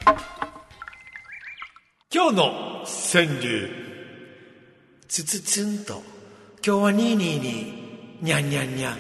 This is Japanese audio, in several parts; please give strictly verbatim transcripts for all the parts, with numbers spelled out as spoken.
今日の川柳。つつつんと。今日はにーにーにー。にゃんにゃんにゃん。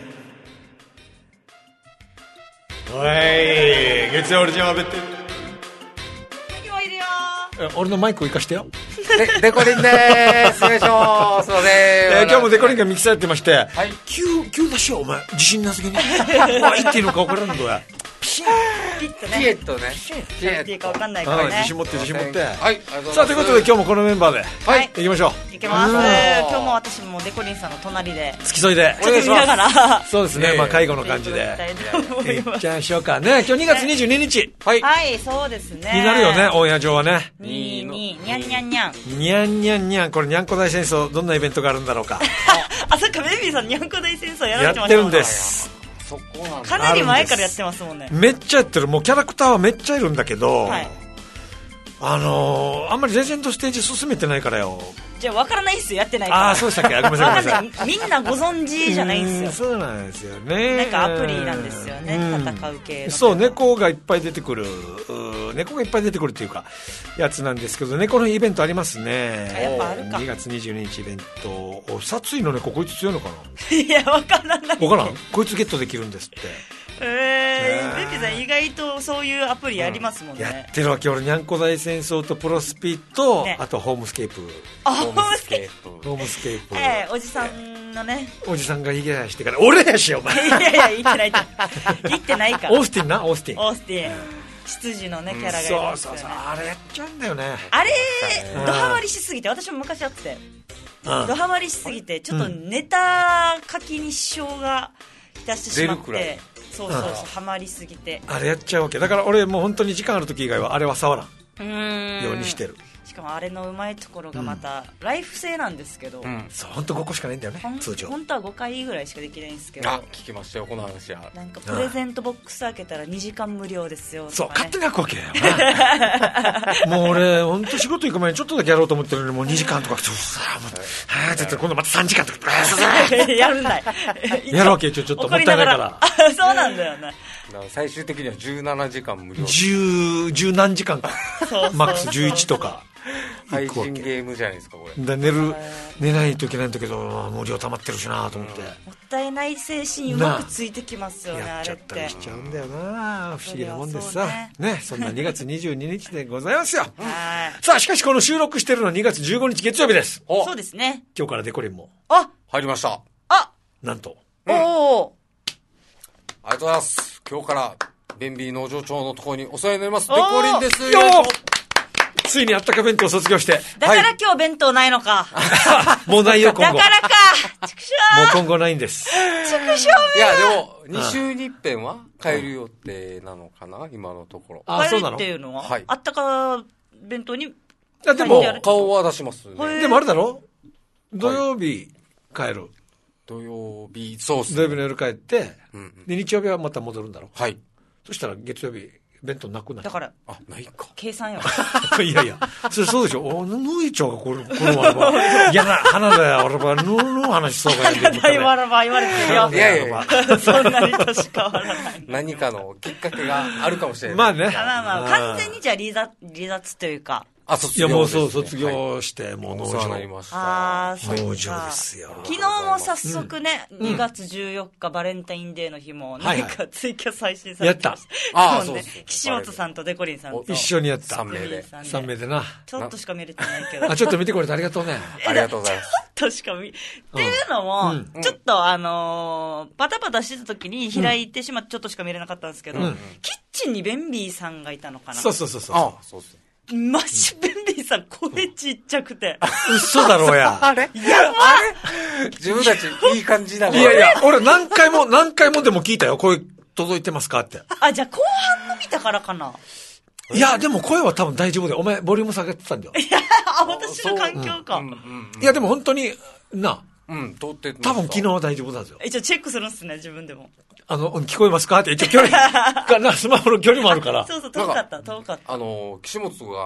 おい、月曜オリジナルベッテル。 今いるよー。俺のマイクを生かしてよ。 で、デコリンでーす。よいしょー。すいません。 えー、今日もデコリンがミキされてまして、 はい、 急、急だしよ、お前。自信なすぎに。まあ、言っていいのか分からんのや。 ピシッピッとねピエットね。 ピエットっていうか分かんないからね。 自信持って自信持って。 はい。 さあ、ということで今日もこのメンバーで、 はい。 行きましょう。 いけます。 うん、 今日も私もデコリンさんの隣で付き添いでちょっと見ながら、 そうですね、まあ介護の感じでいっちゃいましょうかね。今日にがつにじゅうににち、はい、 はい、そうですね、 になるよね、オンエア上はね。 にににゃんにゃんにゃんにゃんにゃんにゃん。これにゃんこ大戦争、どんなイベントがあるんだろうか。 あ、そっか、ベイビーさんにゃんこ大戦争やられてましたもんね。 やってるんです。 そこなんだ。 かなり前からやってますもんね。 めっちゃやってる。もうキャラクターはめっちゃいるんだけど、 はい、 あのー、あんまりレジェンドステージ進めてないからよ。 じゃあ分からないっすよ、やってないから。 ああ、そうでしたっけ。ごめんなさい、ごめんなさい。 みんなご存知じゃないんですよ。 そうなんですよね。 なんかアプリなんですよね、うん、戦う系の。 そう、猫がいっぱい出てくる、猫がいっぱい出てくるっていうかやつなんですけど、猫のイベントありますね。 やっぱあるか。 にがつにじゅうににちイベント。お、殺意の猫、こいつ強いのかな。 いや、分からない。 分からん。こいつゲットできるんですって。 えー、ベッキーさん意外とそういうアプリやりますもんね。 やってるわけ。俺にゃんこ大戦争とプロスピと、 ね、 あとホームスケープ。 あ、ホームスケープ。 ホームスケープ。 えー、おじさんのね。 おじさんが逃げ出してから、俺やしよ、お前。 いやいや、言ってないって。言ってないから。 オースティンな、オースティン。 オースティン。執事のね、キャラがいるんですよね。 そうそうそう、あれやっちゃうんだよね。 あれ、ドハマりしすぎて、私も昔やってて。ドハマりしすぎて、ちょっとネタ書きに支障がきたしてしまって。そうそうそう、ハマりすぎて。 あれやっちゃうわけだから、俺もう本当に時間ある時以外はあれは触らん。 うーん。 ようにしてる。 しかもあれのうまいところがまた、うん、ライフ制なんですけど、うん、 そう本当ごこしかないんだよね、通常。 本当はごかいぐらいしかできないんですけど。 あ、聞きましたよこの話は。 なんかプレゼントボックス開けたらにじかん無料ですよ、ね、 そう勝手に開くわけよもう俺本当仕事行く前にちょっとだけやろうと思ってるのにもうにじかんとかちょっとさあって言って今度またさんじかんとかやるんだいやるわけちょちょっともったいないからそうなんだよね。 最終的にはじゅうななじかん無料。 じゅう、じゅう何時間かマックスじゅういちとか配信ゲームじゃないですかこれ。 だ寝る寝ないといけないんだけど無料溜まってるしなと思って、うん、 もったいない精神うまくついてきますよね。 やっちゃったりしちゃうんだよな、不思議なもんですさね。 ね、 そんなにがつにじゅうににちでございますよはいさあしかしこの収録してるのはにがつじゅうごにち月曜日です。 そうですね。 今日からデコリンもあ入りました。 あなんと、 うん、おおありがとうございます。今日からベンビー農場長のところにお世話になりますデコリンです。よついにあったか弁当を卒業して。 だから今日弁当ないのか。 もうないよ今後。 だからか。畜生。 もう今後ないんです。 畜生め。いやでもに週に一遍は帰る予定なのかな、今のところ。 あ、そうなの。帰るっていうのは、はい、あったか弁当に。 いやでも顔は出しますね。 でもあれだろ。土曜日帰る。 土曜日そうっすね。 土曜日の夜帰って、うん、で日曜日はまた戻るんだろ。 はい。 そしたら月曜日。弁当なくない。 だからあないか計算よいやいやそれそうでしょ。おぬいちょうがこれこのわらばいやな花だよわらばぬの話そうかやで花だよわらば言われてるよ。 いやいやそんなに年変わらない何かのきっかけがあるかもしれない。 まあねまあまあ完全にじゃあ離脱離脱というか。 あ、卒業ですね。いやもうそう卒業して、はい、もう農場になりました。 ああ、 農場ですよ。 昨日も早速ね、うん、にがつじゅうよっかバレンタインデーの日も何かツイキャス配信されてました。 やった。 ああ、そうです。 岸本さんとデコリンさんと一緒にやった。 さんめいで。 さんめいでな。 ちょっとしか見れてないけど。 あ、ちょっと見てくれてありがとうね。 ありがとうございます。 ちょっとしか見、っていうのも、うん、ちょっとあのー、バタバタしてた時に開いてしまってちょっとしか見れなかったんですけど、うん、キッチンにベンビーさんがいたのかな。 そうそうそうそう。 ああ、そうっすね。 マジベンビーさん声ちっちゃくて。 嘘だろうや。 あれいや、 あれ自分たちいい感じだね。 いやいや、俺何回も何回もでも聞いたよ。声届いてますかって。 あ、じゃあ後半の見たからかな。 いや、でも声は多分大丈夫で。お前、ボリューム下げてたんだよ。 いや、私の環境か。うんうんうん、いや、でも本当に、な。 うん、通って多分昨日は大丈夫だぞ。 一応チェックするんすね、自分でも。 あの、聞こえますかって、一応距離がな、スマホの距離もあるから。 そうそう、遠かった、遠かった。 あの、岸本が、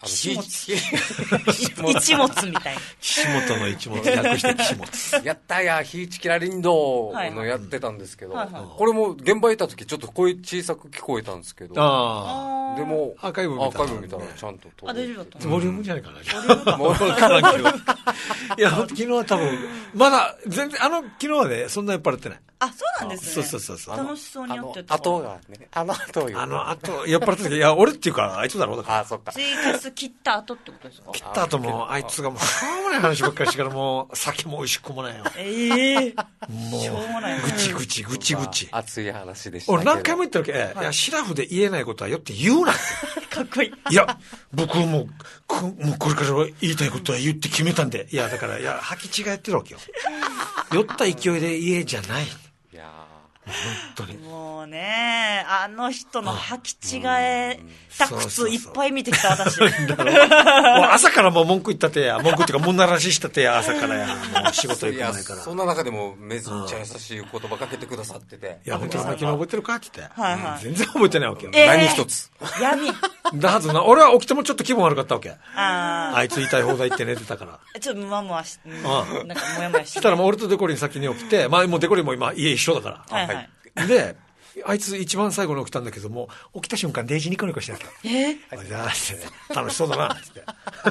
あの岸本ひ一物みたいな。 岸本の一物、略して岸本。 やったや、ひいちきら林道のやってたんですけど、はいはい、これも現場行った時ちょっと声小さく聞こえたんですけど、 あでもアーカイブ見たら、 アーカイブ見たらちゃんとあ、大丈夫だった。 ボリュームじゃないかな。ボリュームもう分からんけど。いや、昨日は多分、まだ、全然、あの、昨日はね、そんな酔っ払ってない。 あ、そうなんですね。 そうそうそう。 楽しそうにやってた。 あの後がね、あの後あの後、酔っ払った時、いや、俺っていうか、あいつだろうだから。 あ、そっか。 ツイキャス切った後ってことですか？ 切った後も、あいつがもう、しょうもない話ばっかりしてから、もう、酒も美味しくもないよ。 ええもう、 しょうもない。 ぐちぐち、ぐちぐち。 熱い話でしたけど。 俺何回も言ったわけ、いや、シラフで言えないことはよって言うなって。 かっこいい。 いや、僕はもう、こもうこれから言いたいことは言って決めたんで。いや、だから、いや、履き違えてるわけよ。酔った勢いで言えじゃない。いや本当に。 もうね、あの人の履き違えた靴いっぱい見てきた私。もう朝からもう文句言ったてや、文句っていうか、もんならししたてや、朝からや、もう仕事行く前から。 そんな中でもめっちゃ優しい言葉かけてくださってて。 いや、本当に昨日覚えてるかって言って。 はいはい。 全然覚えてないわけよ。 えー、 何一つ。 闇。 だはずな、俺は起きてもちょっと気分悪かったわけ。 ああ。 あいつ言いたい放題言って寝てたから。 ちょっとムワムワし、なんかもやもやして。 したらもう俺とデコリン先に起きて、まあもうデコリンも今家一緒だから。 はいはい。 で、あいつ一番最後に起きたんだけども、起きた瞬間デイジーニコニコしてた。 えあいやーってね、楽しそうだなって。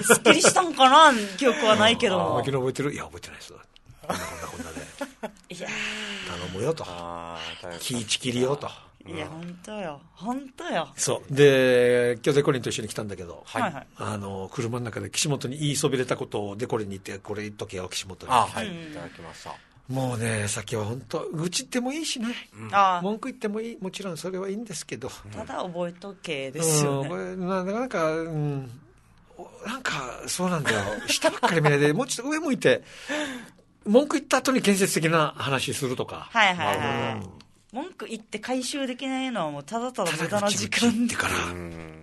すっきりしたんかな記憶はないけども。 昨日覚えてる？いや、覚えてないです。こんなこんなこんなで。いや頼むよと。気ぃちきりよと。 いや、本当よ。本当よ。 そう。で、今日デコリンと一緒に来たんだけど、 はいはい。 あの、車の中で岸本に言いそびれたことをデコリンに言って、これ言っとけよ、岸本に。 あ、はい。いただきました。 もうね、さっきは本当愚痴ってもいいしね、うん、文句言ってもいい、もちろんそれはいいんですけど、 ただ覚えとけですよね、 うん、な, なんか、うん、なんかそうなんだよ下ばっかり見ないでもうちょっと上向いて文句言った後に建設的な話するとか、 はいはいはい、うん、文句言って回収できないのはもうただただ無駄な時間ってから、うん、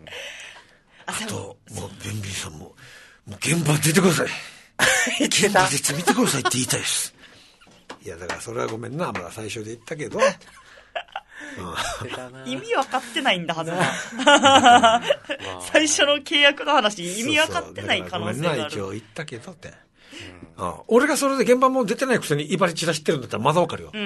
あともうベンビーさんももう現場出てください現場で見てくださいって言いたいですいやだからそれはごめんな、まだ最初で言ったけど、うん、 意味分かってないんだはずな最初の契約の話意味分かってない可能性がある。 ごめんな一応言ったけどって、うんうん、俺がそれで現場も出てないくせに威張り散らしてるんだったらまだ分かるよ、うん、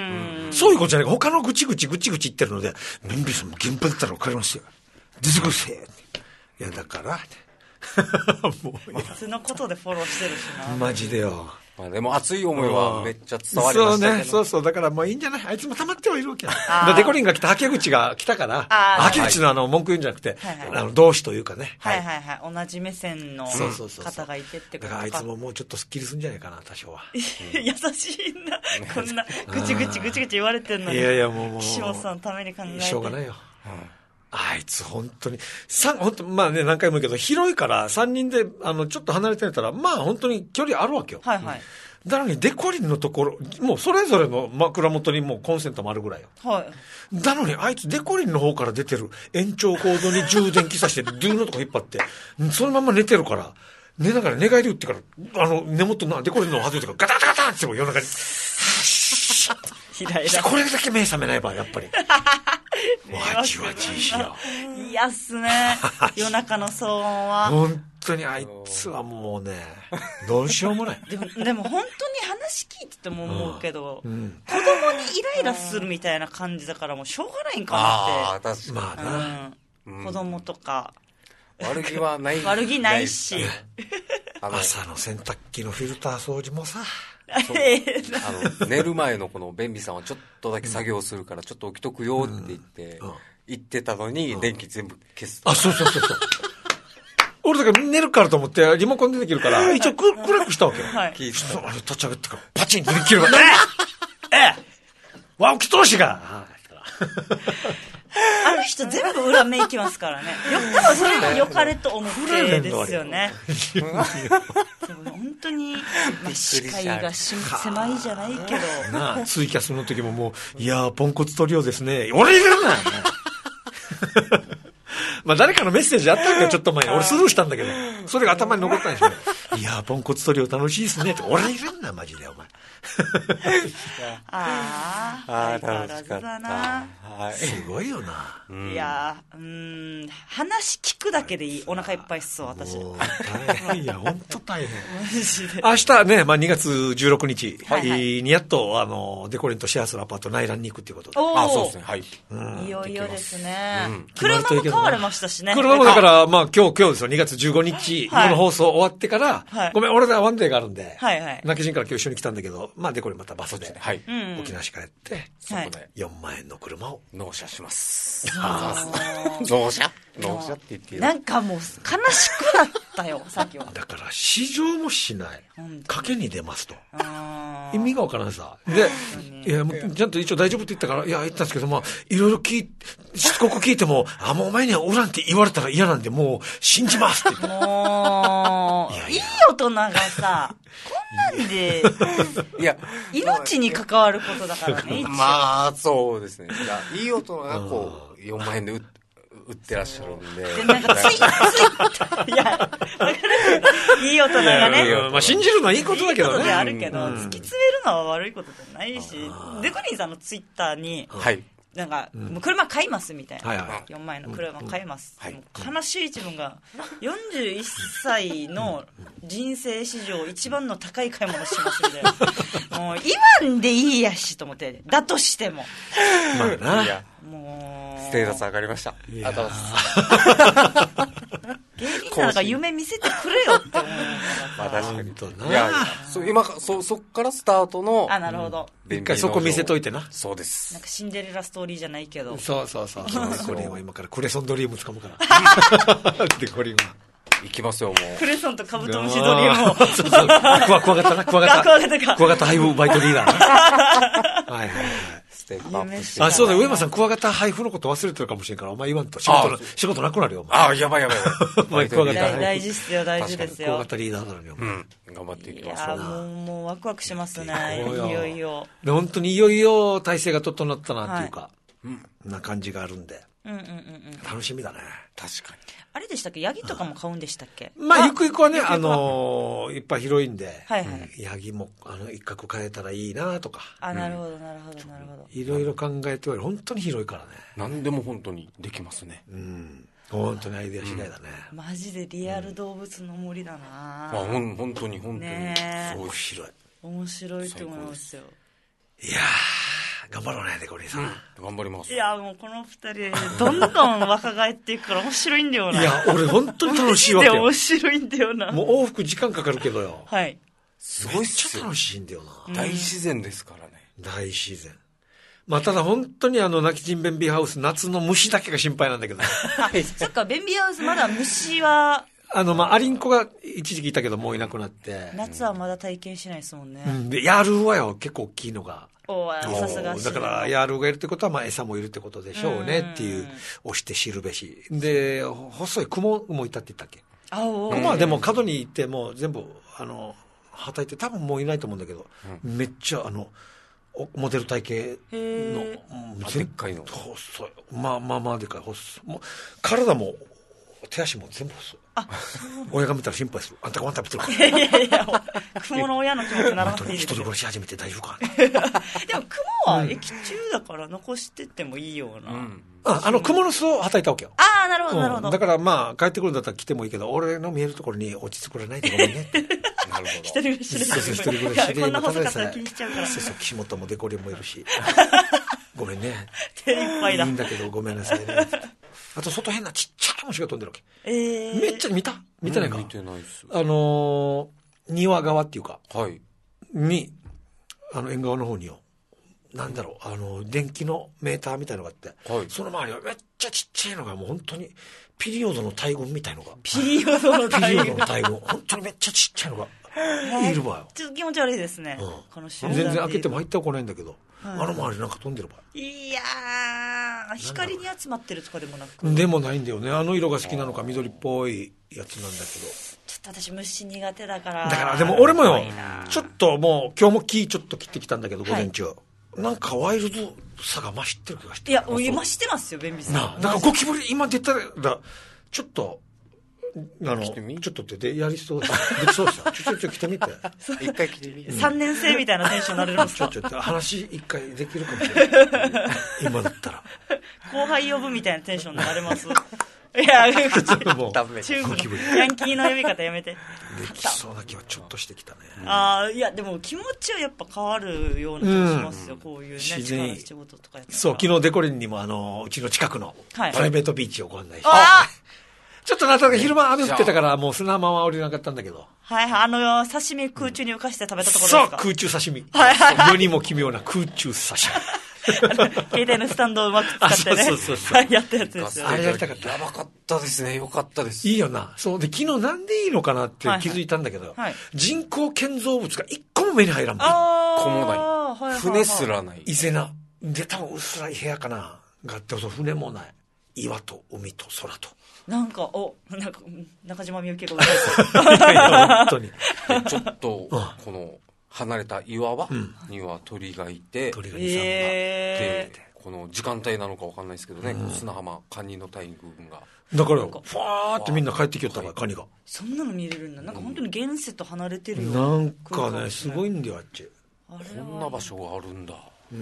そういうことじゃない他のぐちぐちぐちぐち言ってるのでベンビーさんも現場だったら分かりますよ出てください。いやだからもういつのことでフォローしてるしなマジでよ。 まあ、でも熱い思いはめっちゃ伝わりましたけど、 そうね、そうそう、だからもういいんじゃないあいつも溜まってはいるわけだ。デコリンが来た、はけ口が来たから、はけ口のあの文句言うんじゃなくて、はいはい、あの同志というかね。 はいはいはい、同じ目線の方がいてってことか。 だからあいつももうちょっとスッキリするんじゃないかな、多少は。 優しいな、こんなぐちぐちぐちぐち言われてんのに。 いやいやもうもう。 岸本さんのために考えて。 しょうがないよ。うんあいつ本当に、三、本当まあね、何回も言うけど、広いからさんにんで、あの、ちょっと離れてたら、まあ本当に距離あるわけよ。 はいはい。 なのに、デコリンのところ、もうそれぞれの枕元にもうコンセントもあるぐらいよ。 はい。 なのに、あいつデコリンの方から出てる延長コードに充電器さして、ドゥーのとこ引っ張って、そのまま寝てるから、寝ながら寝返り打ってから、あの、根元のデコリンの外れてからガタガタガタって夜中に、 ひらひらこれだけ目覚めないば、やっぱり。わちわちしよう。いやっすね。夜中の騒音は。 本当にあいつはもうね、どうしようもない。 でも、でも本当に話聞いてても思うけど、うん、子供にイライラするみたいな感じだからもうしょうがないんかなって。 ああ、確かに。 まあな、 うん。子供とか。 悪気はない。 悪気ないし。 朝の洗濯機のフィルター掃除もさ。 あの寝る前のこの便利さんはちょっとだけ作業するからちょっと起きとくよって言って、うんうん、言ってたのに電気全部消す。 あ、そうそうそうそう。俺だから寝るからと思ってリモコン出てきるから一応暗くしたわけよ。 はい。 そう、あれ立ち上げてからパチンって切るから。えええわ、起き通しがあの人全部裏目いきますからね。よ多分それが良かれと思ってですよね。本当に、まあ、視界がし狭いじゃないけど。 なあ、ツイキャスの時ももう、いやー、ポンコツトリオですね。俺いるなまあ誰かのメッセージあったんだよ、ちょっと前に。俺スルーしたんだけど。それが頭に残ったんでしょうね。いやー、ポンコツトリオ楽しいですねって。俺いるんだ、マジで、お前。 あああ、楽しかった。 はい。 すごいよな。 うん、いやー、うーん、話聞くだけでいい。お腹いっぱいっすわ、私。 大変。いや、本当大変。 マジで。 明日ね、まあにがつじゅうろくにち、 はいはい、 にやっと、あの、デコリンとシェアするアパート内覧に行くっていうことで。 あ、そうですね。はい。 うん、いよいよですね。うん、車も買われましたしね。 車もだから、まあ今日、今日ですよ、にがつじゅうごにち、はい、この放送終わってから、はい、ごめん、俺らワンデーがあるんで、はいはい。泣き人から今日一緒に来たんだけど、まあデコリンまたバスで、はい。沖縄市帰って、そこでよんまんえんの車を納車します。納車納車って言っていいなんかもう悲しくなったよ、さっきは。 だから試乗もしない。賭けに出ますと。意味がわからないさ。で、いや、もうちゃんと一応大丈夫って言ったから、いや、言ったんですけど、まあ、いろいろ聞い、しつこく聞いても、あ、もうお前にはおらんって言われたら嫌なんで、もう信じますって言って。 もう、いやいやいい大人がさ、こんなんで、いや、命に関わることだからね、 まあ、そうですね。いや、いい大人がこう、よんまんえんで売って、売ってらっしゃるんで。 で、なんかつい、つい、いや、わかるいい大人がね。 まあ信じるのはいいことだけどね。いいことであるけど、うん、突き詰めるのは悪いことじゃないし、デコリンさんのツイッターに、はい。なんか、うん、もう車買いますみたいな、はいはい、よんまんえんの車買います、うんうん、悲しい自分がよんじゅういっさいの人生史上一番の高い買い物しますみたいなもう言わんでいいやしと思って、だとしてもまあな、 いやもうステータス上がりました。あと芸人なんか夢見せてくれよって思うまあ確かにいやそ今そそっからスタートのあなるほど、 一回そこ見せといてな。 そうです。 なんかシンデレラストーリーじゃないけど、 そうそうそうデコリンは今からクレソンドリーム掴むからデコリンは行きますよもう。 クレソンとカブトムシドリームを。 そうそう。クワクワガタなクワガタ。 クワガタか。 クワガタ配布バイトリーダー。はいはいはい。ステップアップして。あ、そうだ、上間さんクワガタ配布のこと忘れてるかもしれんから、お前言わんと仕事仕事なくなるよ。 ああ、やばいやばいやばい。クワガタ大事っすよ、大事ですよ。 クワガタリーダーなのよ。 うん。頑張っていきましょう。 いやもうもうワクワクしますね。いよいよ。 で本当にいよいよ体制が整ったなっていうか、な感じがあるんで。うんうんうんうん。楽しみだね。 確かに。 あれでしたっけ、ヤギとかも買うんでしたっけ。 まあゆくゆくはね、あのいっぱい広いんで、はいはい、ヤギもあの一角買えたらいいなとか。 あ、なるほどなるほどなるほど。 いろいろ考えており、本当に広いからね。 何でも本当にできますね。 うん。本当にアイデア次第だね。 マジでリアル動物の森だな。 あ、ほん本当に本当に。 面白い。 面白いと思いますよ。 いやー。頑張ろうね、デコリンさん、うん。 頑張ります。 いや、もうこの二人、どんどん若返っていくから面白いんだよな。 いや、俺本当に楽しいわけよ。 面白いんだよな。 もう往復時間かかるけどよ。 はい。 すごいっすよ。 めっちゃ楽しいんだよな。 大自然ですからね。 大自然。まあ、ただ本当にあの、泣き人ベンビーハウス、夏の虫だけが心配なんだけど。 そっか、ベンビーハウスまだ虫は。 あの、まあ、アリンコが一時期いたけどもういなくなって。 夏はまだ体験しないですもんね。 うん。で、ヤールーはよ、結構大きいのが。 おさすがだからヤールーがいるってことはまあ餌もいるってことでしょうねっていう押して知るべしで、細いクモもいたって言ったっけ。クモはでも角に行ってもう全部あのはたいて多分もういないと思うんだけど、うん、めっちゃあのモデル体型のでっかいの細い、まあまあまあでかい細い、もう体も手足も全部細い。あ、親が見たら心配する。あんたご飯食べてるか。 いやいやいや、クモの親の気持ちにならなくていいですよ。 一人暮らし始めて大丈夫か。 でもクモは液中だから残してってもいいような。うん、 あ、あのクモの巣をはたいたわけよ。 ああ、なるほどなるほど、うん。だからまあ帰ってくるんだったら来てもいいけど、俺の見えるところに落ち着くらないでごめんねって。なるほど。一人暮らしで。 そうそう、一人暮らしで。 こんな細かったら気にしちゃうから。 そうそう、岸本もデコリンもいるし。ごめんね。 手いっぱいだ。 いいんだけどごめんなさいね。あと外変なちっちゃい虫が飛んでるわけ。えー、めっちゃ見た見てないか、うん、 見てないっす。 あのー、庭側っていうか、 はい。 に、あの縁側の方によ、なんだろう、あの、電気のメーターみたいのがあって、はい、その周りはめっちゃちっちゃいのがもう本当に、ピリオドの大群みたいのが。 ピリオドの大群。 ピリオドの大群。本当にめっちゃちっちゃいのが。いるわよ。 ちょっと気持ち悪いですね。うん、この全然開けても入ってはこないんだけど、はい、あの周りなんか飛んでる場合。 いやー、光に集まってるとかでもなく。 でもないんだよね。あの色が好きなのか緑っぽいやつなんだけど。 ちょっと私虫苦手だから。 だからでも俺もよ、ちょっともう今日も木ちょっと切ってきたんだけど、午前中。はい、なんかワイルドさが増してる気がして。 いや、今してますよ、便利さん。 なあ、だからゴキブリ今出たら、ちょっと、 あの、ちょっとってでやりそうできそうですよ。ちょちょちょ来てみて。 一回来てみて。 さんねん生みたいなテンションになれるんですか？ ちょちょっと話一回できるかもしれない。今だったら。 後輩呼ぶみたいなテンションになれます？いや、 もう、 中部のヤンキーの呼び方やめて。 できそうな気はちょっとしてきたね。 ああ、いや、でも気持ちはやっぱ変わるような気がしますよ、うん、こういうね、 自然仕事とかやったら。 そう、昨日デコリンにもあの、うちの近くのプライベートビーチをご案内して。 あちょっとなんとなく昼間雨降ってたからもう砂浜は降りなかったんだけど。 はいはい、あの、刺身空中に浮かして食べたところですか？ そう、空中刺身。はいはい。世にも奇妙な空中刺身。 携帯のスタンドをうまく使ってね。そうそうそうそう。やったやつですよ。 あれやりたかった。 やばかったですね。よかったです。 いいよな。そう。で、昨日なんでいいのかなって気づいたんだけど、はいはい、人工建造物が一個も目に入らんもん。一個もない。はいはいはい、船すらない。 伊勢な。で、多分薄らい部屋かな。があって、船もない。岩と海と空と。 なんか、お、なんか、中島みゆきが歌いそう。 いや、本当に。 ちょっと、この、離れた岩場には鳥がいて、 鳥がに、さんが。で、 この時間帯なのか分かんないですけどね、うん、砂浜、カニの大群が。 だから、ふわーってみんな帰ってきよったから、カニが。 そんなの見れるんだ。なんか本当に現世と離れてるよ。 なんかね、すごいんだよ、あっち。 こんな場所があるんだ。 うん。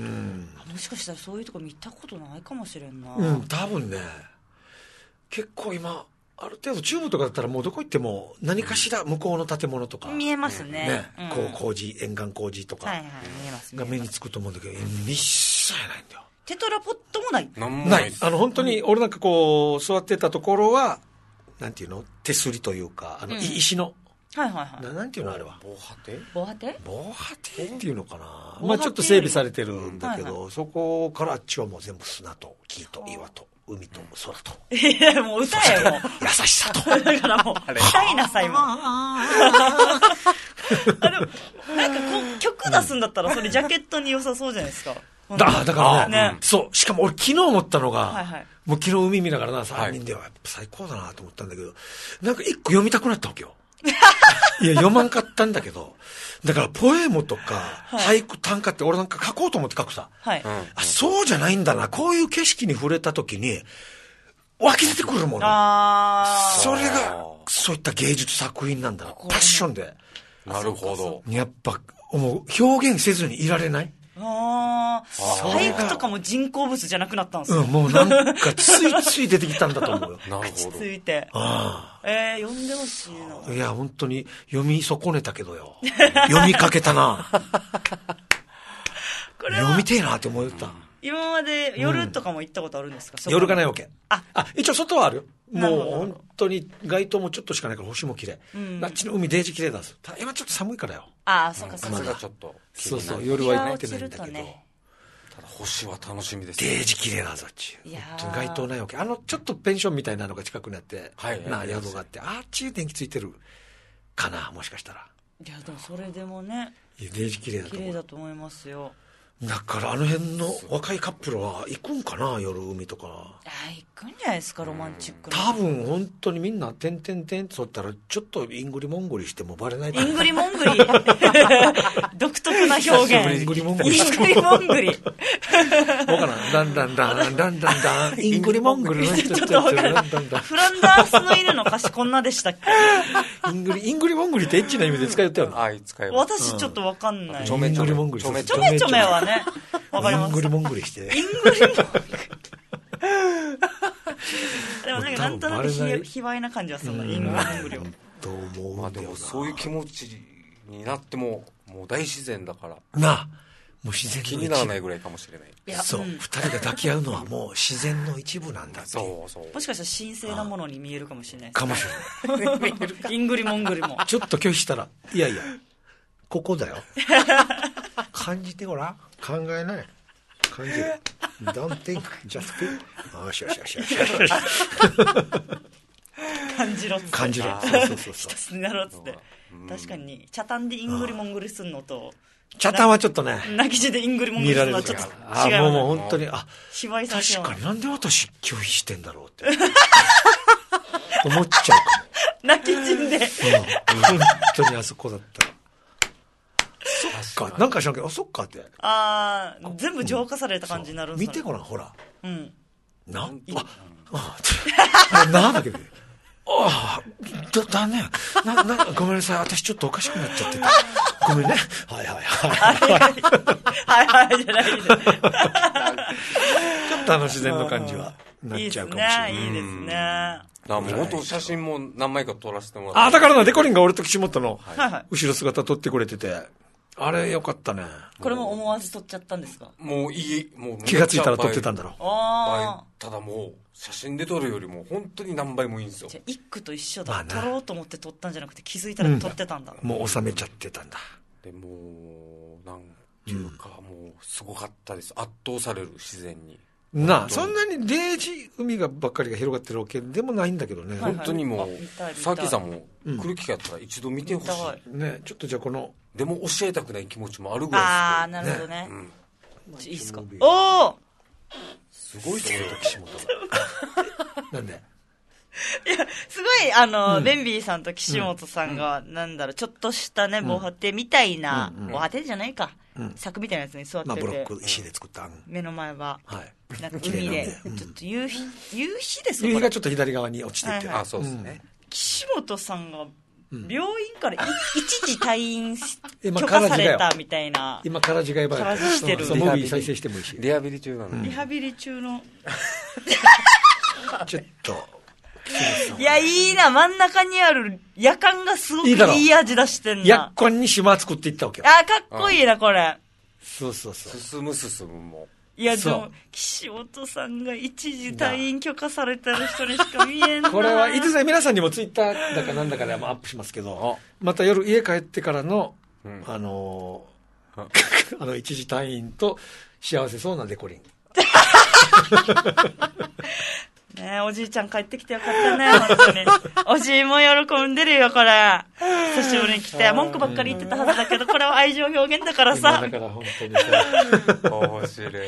もしかしたらそういうとこ見たことないかもしれんな。 うん、多分ね、結構今、ある程度中部とかだったらもうどこ行っても何かしら向こうの建物とか見えますね。 ね、こう工事、沿岸工事とかが目につくと思うんだけど、一切ないんだよ。 テトラポットもない。 ない。あの本当に俺なんかこう座ってたところはなんていうの、手すりというかあの石の。 はいはいはい。 ななんていうのあれは。 防波堤？ 防波堤？ 防波堤っていうのかな。まあちょっと整備されてるんだけど、そこからあっちはもう全部砂と木と岩と。海と空と。 いや、もう歌えよ。 優しさと。 だからもう、歌いなさいもん。あ、でも、なんかこう、曲出すんだったら、それジャケットに良さそうじゃないですか。 だ、だからね、そう、しかも俺昨日思ったのが、もう昨日海見ながらな、さんにんではやっぱ最高だなと思ったんだけど、なんか一個読みたくなったわけよ。いや、読まんかったんだけど、だからポエムとか俳句短歌って俺なんか書こうと思って書くさ、はい、あ、そうじゃないんだな、こういう景色に触れた時に湧き出てくるもの、あ、それがそういった芸術作品なんだな、パッションで。 なるほど。 やっぱもう表現せずにいられない。 ああ、俳句とかも人工物じゃなくなったんですよ。 うん、もうなんかついつい出てきたんだと思うよ。 なるほど。 ついて。ああ。えー、読んでほしいな。 いや、本当に読み損ねたけどよ。読みかけたな。これ読みてえなって思った。 今まで夜とかも行ったことあるんですか？ うん、夜がないわけ。あ、あ、一応外はあるよ。もう本当に街灯もちょっとしかないから星も綺麗。うん、あっちの海デージ綺麗なんですよ。今ちょっと寒いからよ。 ああ、そうかそうか。 風がちょっと。 そうそう、夜は行ってないんだけど。 ね、 ただ星は楽しみですね。デージ綺麗なんですよ、あっち。街灯ないわけ。あの、ちょっとペンションみたいなのが近くにあって、はい、な、宿があって、あっち電気ついてるかな、もしかしたら。 いや、でもそれでもね。 いや、デージ綺麗だと思う。 綺麗だと思いますよ。 だからあの辺の若いカップルは行くんかな、夜海とか。 あ、行くんじゃないですか、ロマンチックな。 多分本当にみんな点々点ってそったらちょっとイングリモングリしてもバレない。 イングリモングリ独特な表現。 イングリモングリ。 イングリモングリ。 わからん。だんだんだんだんだんだんだん。イングリモングリの人ちょっとわからん。フランダースの犬の歌詞こんなでしたっけ？ イングリ、イングリモングリってエッチな意味で使いよったよな。 はい、使います。 私ちょっとわかんない。 ちょめちょめモングリ。 ちょめちょめはね。わかります。 イングリモングリして。 イングリモングリ。でもなんかなんとなく卑猥な感じはするの、イングリモングリを。 どう思う？ まあでもそういう気持ちになっても、もう大自然だから。 なあ。もう自然の気にならないぐらいかもしれない。 いや、 そう、二人が抱き合うのはもう自然の一部なんだって。 そうそう。 もしかしたら神聖なものに見えるかもしれない。 かもしれない。 イングリモングリも。 ちょっと拒否したら、いやいや、ここだよ。感じてごらん。考えない。感じる。Don't think, just feel. よしよしよしよしよし。 感じろっつって。 感じろ。そうそうそう。 一つになろうっつって。確かに、茶炭でイングリモングリすんのと、 茶炭はちょっっとね。 泣き地でイングリモングリするのはちょっと違う。 あ、もうもう本当に、あ、 芝居させよう。 確かになんで私拒否してんだろうって。思っちゃうかも。 泣き地で。 本当にあそこだったら。そっか、なんか知らんけど、あ、そっかって。 ああ、全部浄化された感じになるんですか、ね、見てごらん、ほら。 うん。 なん、あ、あ、あれ、なんだけど。 ああ、だ、だね。な、な、ごめんなさい。私ちょっとおかしくなっちゃってた。ごめんね。はいはいはい。 はいはいじゃないじゃん。ちょっとあの自然の感じはなっちゃうかもしれない。 いいですね。 あ、もう本当写真も何枚か撮らせてもらって。 あ、だからな、デコリンが俺と岸本の後ろ姿撮ってくれてて、あれよかったね。 これも思わず撮っちゃったんですか？ もういい、もう気がついたら撮ってたんだろう。 ああ。 ただもう、写真で撮るよりも本当に何倍もいいんですよ。 じゃあ一句と一緒だ。撮ろうと思って撮ったんじゃなくて気づいたら撮ってたんだ。 もう収めちゃってたんだ。 でもう、なんていうか、もうすごかったです。圧倒される、自然に。 なあ、そんなにデージ海がばっかりが広がってるわけでもないんだけどね。 本当にもう、佐々木さんも来る機会あったら一度見てほしい。 ね、ちょっとじゃあこの。 でも教えたくない気持ちもあるぐらい。 ああ、なるほどね。いいっすか？おおすごい人と岸本が。なんで？ いや、すごい、あの、ベンビーさんと岸本さんが、なんだろう、ちょっとしたね、防波堤みたいな、防波堤じゃないか。柵みたいなやつに座ってて。 ブロック石で作った。 目の前は。 はい。 なんか海で、ちょっと夕日、夕日ですか？夕日がちょっと左側に落ちてて。 あ、そうですね。 岸本さんが、病院から一時退院許可されたみたいな。 今、からじがいばからじしてる。 そう、ムービー再生してもいいし。 リハビリ中なの。 リハビリ中の。 ちょっと。 いや、いいな。真ん中にある夜間がすごくいい味出してんな。 夜間に島作っていったわけよ。 あ、かっこいいな、これ。 そうそうそう。 進む進むも。 いや、でも、岸本さんが一時退院許可されてる人にしか見えんな。 これは、いつぜ皆さんにもツイッターだかなんだかでアップしますけど、また夜家帰ってからの、うん、あのー、あの一時退院と幸せそうなデコリン。 ねえ、おじいちゃん帰ってきてよかったね、本当に。おじいも喜んでるよ、これ。久しぶりに来て、文句ばっかり言ってたはずだけど、これは愛情表現だからさ。 だから本当にさ。 面白い。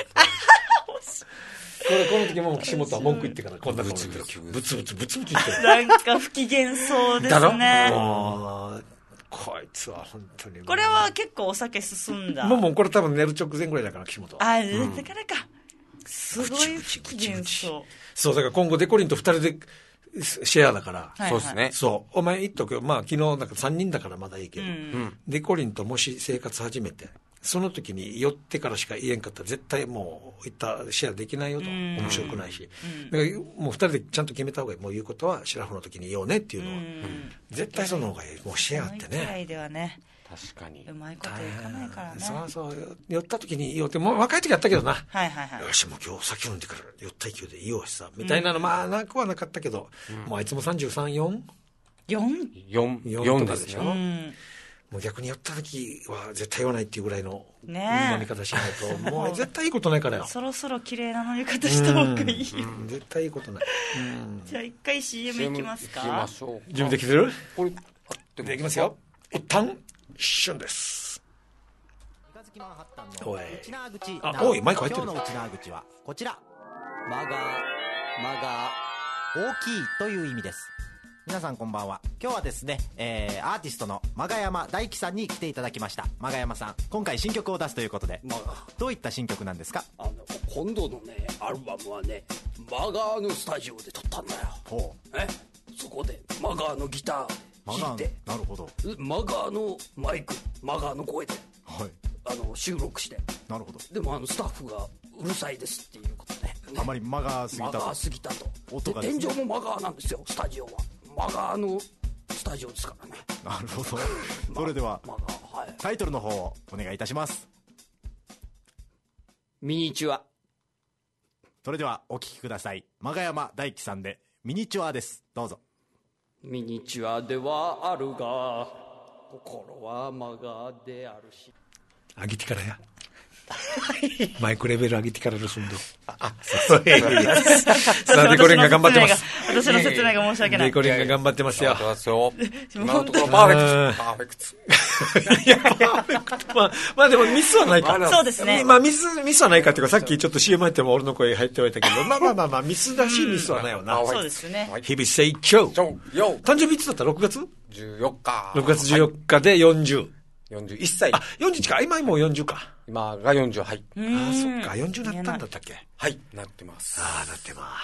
これ、この時も岸本は文句言ってから、こんなこと言ってる。ブツブツブツブツ言ってる。 なんか不機嫌そうですね。 だろ？こいつは本当に。 これは結構お酒進んだ。 もうもうこれ多分寝る直前ぐらいだから、岸本は。 あ、だからか。すごい不機嫌そう。 そう、だから今後デコリンと二人でシェアだから。 そうですね。 そう。お前言っとくよ。まあ昨日なんか三人だからまだいいけど、うん、デコリンともし生活始めて、その時に寄ってからしか言えんかったら絶対もういったシェアできないよと。面白くないし。だからもう二人でちゃんと決めた方がいい。もう言うことはシラフの時に言おうねっていうのは。絶対その方がいい。もうシェアってね。 ぐらいではね。 確かに。 うまいこといかないからね。 そうそう。寄った時に言おうって、もう若い時やったけどな。 はいはいはい。 よし、もう今日酒飲んでから寄った勢いで言おうしさ。みたいなの、まあなくはなかったけど、もうあいつもさんじゅうさん、よん? よん? よん。よんですよ。 もう逆に寄った時は絶対言わないっていうぐらいの飲み方しないと、もう絶対いいことないからよ。 そろそろ綺麗な飲み方した方がいいよ。 絶対いいことない。 じゃあ一回 シーエム いきますか。 行きましょう。 準備できてる？ これ、 あできますよ。一旦、旬です。おい。あ、おい、マイク入ってる。 今日の内縄口はこちら。間が、間が大きいという意味です。皆さんこんばんは。今日はですね、えー、アーティストの間山大輝さんに来ていただきました。間山さん、今回新曲を出すということで、まあ、どういった新曲なんですか？ あの今度のねアルバムはねマガーのスタジオで撮ったんだよ。 ほう。 えそこでマガーのギター弾いて、 なるほど。 マガーのマイク、マガーの声で、 はい、 あの収録して。 なるほど。 でもあのスタッフがうるさいですっていうことで、ね、 あまり間が過ぎたと。 間が過ぎたと。 音がですね、 天井もマガーなんですよ。スタジオはマガーのスタジオですからね。 なるほど。それでは、 マガー、はい、 タイトルの方をお願いいたします。 ミニチュア。 それではお聴きください。間山大輝さんでミニチュアです。どうぞ。 ミニチュアではあるが心はマガーであるし。 上げてからやマイクレベル上げてからるすんど。あ、そう。さあ、デコリンが頑張ってます。 私の説明が申し訳ない。 デコリンが頑張ってますよ。 今のところパーフェクト。パーフェクト。 いや、パーフェクト。まあ、まあでもミスはないか。 そうですね。 まあミス、ミスはないかっていうか、さっきちょっと シーエム 入っても俺の声入っておいたけど、まあまあまあまあ、ミスらしいミスはないよな。 そうですね。 日々成長。誕生日いつだった？ ろく 月じゅうよっか。 ろくがつじゅうよっかでよんじゅう。 よんじゅういっさい。 あ、よんじゅういちか。今もうよんじゅうか。 今がよんじゅう、はい。 ああ、そっか。よんじゅうなったんだったっけ。 はい、なってます。 ああ、なってます。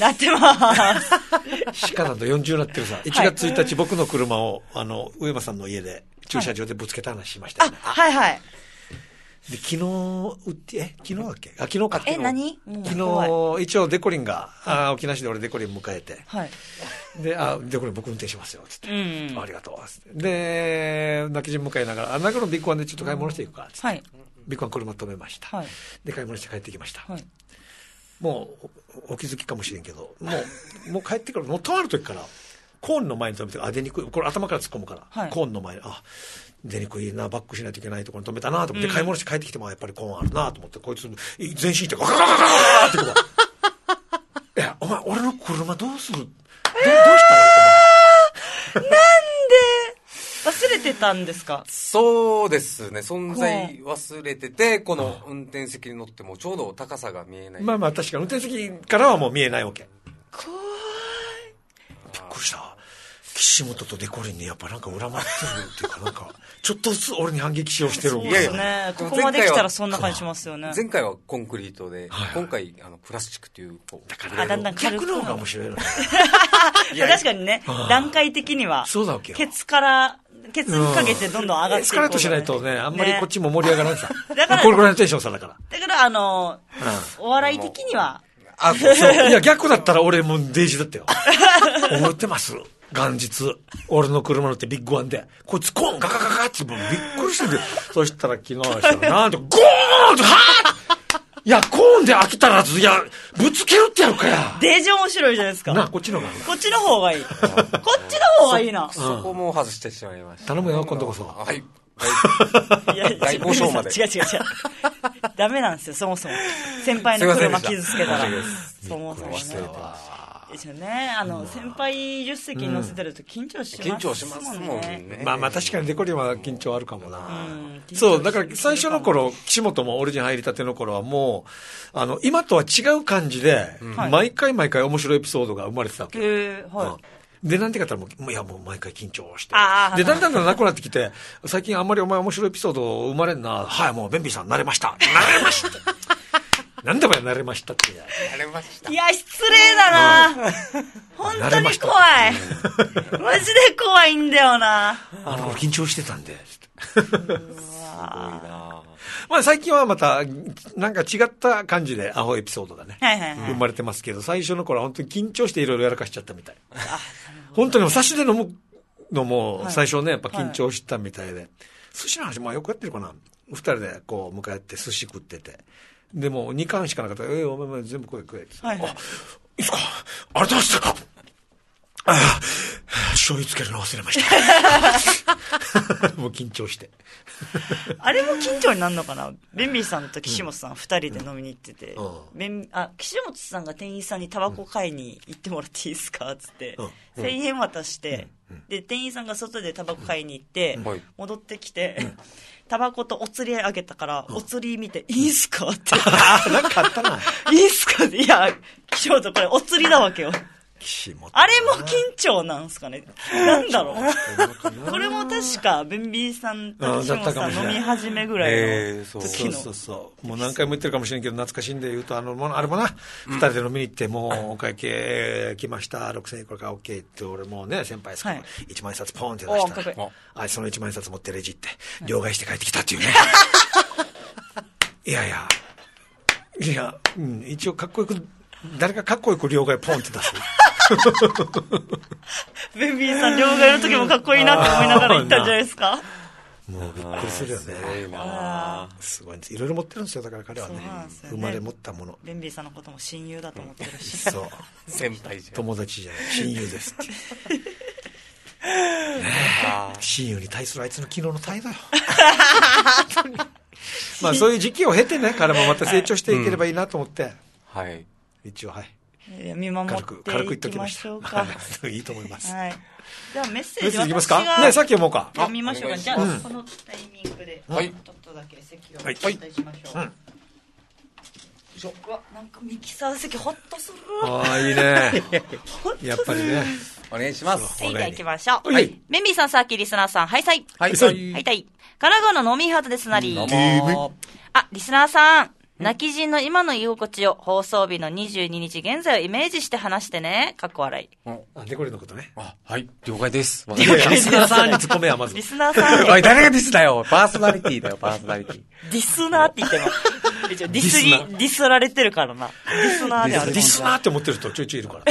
なってます。 鹿なんとよんじゅうなってるさ。いちがつついたち、僕の車を、あの、上間さんの家で、駐車場でぶつけた話しましたよね。 あ、はいはい。 で、昨日、売って、え、昨日だっけあ、昨日か。 え、何昨日、一応デコリンが、あ沖縄市で俺デコリン迎えて、 はい。 で、あ、デコリン僕運転しますよ、つって。 うん。 ありがとう、つって。で、泣き順迎えながら、あ、中のビッグワンでちょっと買い物していくか、つって。 はい。 ビッグワン車止めました。 はい。 で、買い物して帰ってきました。 はい。 もう、お気づきかもしれんけど、もう、もう帰ってから、もう止まる時から、コーンの前に止めて、あ、出にくい。これ頭から突っ込むから、はい、コーンの前に、あ、出にくいな、バックしないといけないところに止めたなと思って、うん、買い物して帰ってきても、やっぱりコーンあるなと思って、こいつ、全身いって、ガガガガガガーってこう。いや、お前、俺の車どうするど, どうしたのなんで忘れてたんですか？ そうですね。存在忘れてて、この運転席に乗ってもちょうど高さが見えない。 まあまあ確かに運転席からはもう見えないわけ。 怖い。 びっくりした。岸本とデコリンにやっぱなんか恨まれてるっていうか、なんかちょっとずつ俺に反撃しようしてる。 そうですね。ここまで来たらそんな感じしますよね。 前回はコンクリートで、はいはい、今回あのプラスチックっていう。 だからだんだん軽くの方が面白いよね。 確かにね、段階的には。 そうだわけよ。 ケツからケツにかけてどんどん上がっていく、ね。エスカレートしないとね、あんまりこっちも盛り上がらんさ。 だからこれぐらいのテンションさだから。 だからあのーうん、お笑い的には。 あ、そう。いや逆だったら俺もうデイジーだったよ。覚えてます。元日、俺の車乗ってビッグワンで、こいつコーンガガガガってびっくりしてて、そしたら昨日はしたら、なんとゴーンってはぁいや、コーンで飽きたらず、いや、ぶつけるってやるかや。 デージ面白いじゃないですか。 な、こっちの方がいい。 こっちの方がいい。こっちの方がいいな。 そ, そこも外してしまいました。 頼むよ、今度こそ。 はい。 いや、大交渉まで。違う違う違う。ダメなんですよ、そもそも。先輩の車傷つけたら。そもそもね。ですよね。あの、先輩じゅっせきに乗せてると緊張しますもんね。 緊張しますもんね。 まあまあ確かにデコリンは緊張あるかもな。そう、だから最初の頃、岸本もオリジン入りたての頃はもう、あの、今とは違う感じで、毎回毎回面白いエピソードが生まれてたわけ。 へー、はい。 で、なんてかったらもう、いやもう毎回緊張して。で、だんだんだんなくなってきて、最近あんまりお前面白いエピソード生まれんな。はい、もうベンビーさん慣れました。慣れました。なんでもや慣れましたって。 慣れました。 いや、失礼だな、うん、本当に怖い。マジで怖いんだよな。 あの、緊張してたんで。 すごいな。 まあ最近はまた、なんか違った感じでアホエピソードがね、 はいはいはい、 生まれてますけど、最初の頃は本当に緊張していろいろやらかしちゃったみたい。本当に差しで飲むのも最初ね、やっぱ緊張したみたいで。はいはい、寿司の話、まあよくやってるかな。二人でこう迎えって寿司食ってて。でもに貫しかなかったら、えー、お前お前全部食え食えって。はいはい、あ、いいっすか、ありがとうございます。ああ、醤油つけるの忘れました。もう緊張して。 あれも緊張になるのかな。ベンビーさんと岸本さん二人で飲みに行ってて、うん、ベンあ岸本さんが店員さんにタバコ買いに行ってもらっていいですかっつって、うん、せんえん渡して、うん、で店員さんが外でタバコ買いに行って、うん、戻ってきて、うんタバコとお釣りあげたから、うん、お釣り見て、いいんすかって。 なんかあったな。 いいんすかって。いや、岸本これお釣りだわけよ。 岸本。 あれも緊張なんすかね。なんだろう。これも確か、ベンビーさんと岸本さん飲み始めぐらいの時の。 そうそうそう。もう何回も言ってるかもしれんけど、懐かしいんで言うと、あの、あれもな、二、うん、人で飲みに行って、もうお会計来ました、ろくせんえんこれから OK って、俺もうね、先輩ですから、はい、いちまん円札ポンって出したら、あいそのいちまん円札持ってレジ行って、両替して帰ってきたっていうね。いやいや、いや、うん、一応かっこよく、誰かかっこよく両替ポンって出す。 ベンビーさん両替の時もかっこいいなって思いながら行ったんじゃないですか。 もうびっくりするよね。 すごいな。 すごいんです。いろいろ持ってるんですよ。だから彼はね、 ね生まれ持ったもの。 ベンビーさんのことも親友だと思ってるし。 そう。 先輩じゃん。 友達じゃない。親友ですって。ね親友に対するあいつの昨日の態度よ。まあそういう時期を経てね、彼もまた成長していければいいなと思って。 はい。 一応はい。 見守っていきましょうか。 いいと思います。 はい。ではメッセージいきますか。ね、さっき読もうか。 読みましょうか。じゃあ、このタイミングで、はい、ちょっとだけ席をお伝えしましょう。はい。うわ、なんかミキサー席ホッとする。 ああ、いいね。やっぱりね。 お願いします。 はい、じゃあ行きましょう。 はい。 ベンビーさん、サーキー、リスナーさん、はいさい。 はいさい。 はい、たい。神奈川の飲みハートですなり。 どうも。 あ、リスナーさん。泣き人の今の居心地を放送日のにじゅうににち現在をイメージして話してね。かっこ笑い。 あ、デコリのことね。 あ、はい。了解です。 了解です。リスナーさんに突っ込めや、まず。 リスナーさん。 おい、誰がディスだよ。パーソナリティだよ、パーソナリティ。 ディスナーって言っても。一応ディスり、ディスられてるからな。ディスナーではディスナーって思ってる人ちょいちょいいるから。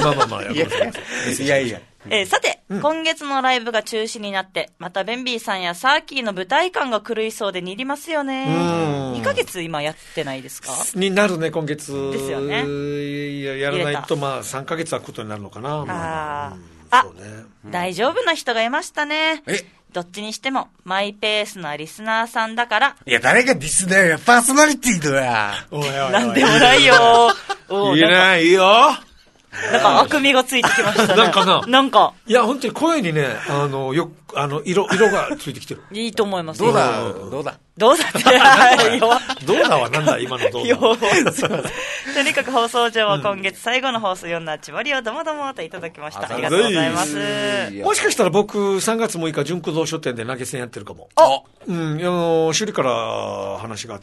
まあまあまあ、やいやいやいや。 えー、さて、うん、今月のライブが中止になって、またベンビーさんやサーキーの舞台感が狂いそうでにりますよね。にかげつ今やってないですか？ になるね、今月。 ですよね。 や, やらないと、まあ、さんかげつ空くことになるのかな。 あ、うん、あ、ね、うん、大丈夫な人がいましたね。 えどっちにしても、マイペースなリスナーさんだから。 いや、誰がディスだよ、パーソナリティだよ。 おいおいおい。 なんでもないよ。 いいね、いいよ。 なんか悪味がついてきましたね。 なんかな。 なんか。 いや、本当に声にね、あの、よく、あの、色、色がついてきてる。 いいと思います。 どうだどうだどうだって。 どうだはなんだ、今のどうだ。 とにかく放送上は今月最後の放送読んだちばりをどもどもといただきました。ありがとうございます。 もしかしたら僕、さんがつむいか、純駆動書店で投げ銭やってるかも。 あうん、あの、首里から話があって、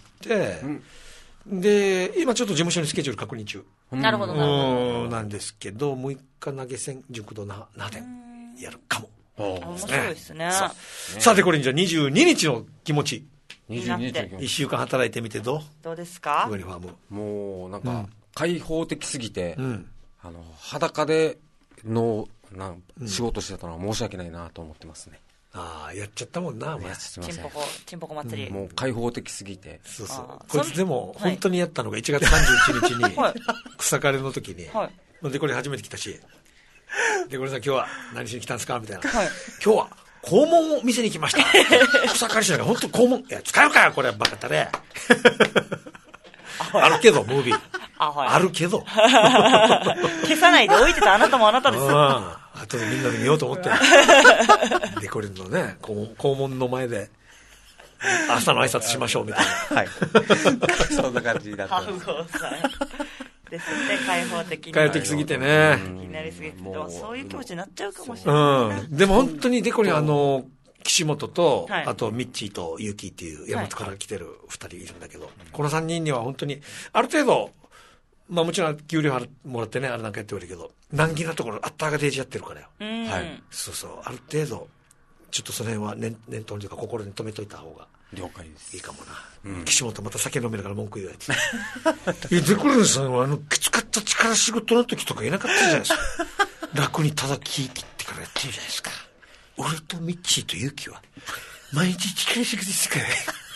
うんで、今ちょっと事務所にスケジュール確認中。 なるほど、なるほど。 なんですけど、むいか投げ銭、熟度な、なで、やるかも。 面白いですね。 さあ、さてこれにじゃあにじゅうににちの気持ち。 にじゅうににちの気持ち。 いっしゅうかん働いてみてどうどうですか？ フリファーム。 もう、なんか、開放的すぎて、 うん、 あの、裸での、なん仕事してたのは申し訳ないなと思ってますね。 ああ、やっちゃったもんな、お前。 チンポコ、チンポコ祭り。 もう開放的すぎて。 そうそう。こいつでも、本当にやったのがいちがつさんじゅういちにちに、草刈りの時に、で、これ初めて来たし、で、これさん今日は何しに来たんですかみたいな。今日は、肛門を見せに来ました。草刈りしながら、本当肛門、いや、使うかよ、これ、バカたれ。あるけど、ムービー。あるけど。 消さないで置いてたあなたもあなたですよ。 あとでみんなで見ようと思って。で、これのね、肛門の前で、朝の挨拶しましょうみたいな。 はい。そんな感じだった。 ハウゴーさん。ですね、開放的に。 開放的すぎてね。 気になりすぎて。そういう気持ちになっちゃうかもしれない。 うん。でも本当にデコにあの、岸本と、あとミッチーとユキっていう山本から来てる二人いるんだけど、この三人には本当に、ある程度、まあもちろん給料もらってね、あれなんかやっておるけど、難儀なところ、あったがデージやってるからよ。 はい。 そうそう。ある程度、ちょっとその辺は念念頭にというか心に留めといた方が。 了解です。 いいかもな。うん、岸本また酒飲めながら文句言うやつ。いや、デコルンさんはあの、きつかった力仕事の時とかいなかったじゃないですか。楽にただ気切ってからやってるじゃないですか。俺とミッチーとユキは、毎日力仕事ですから。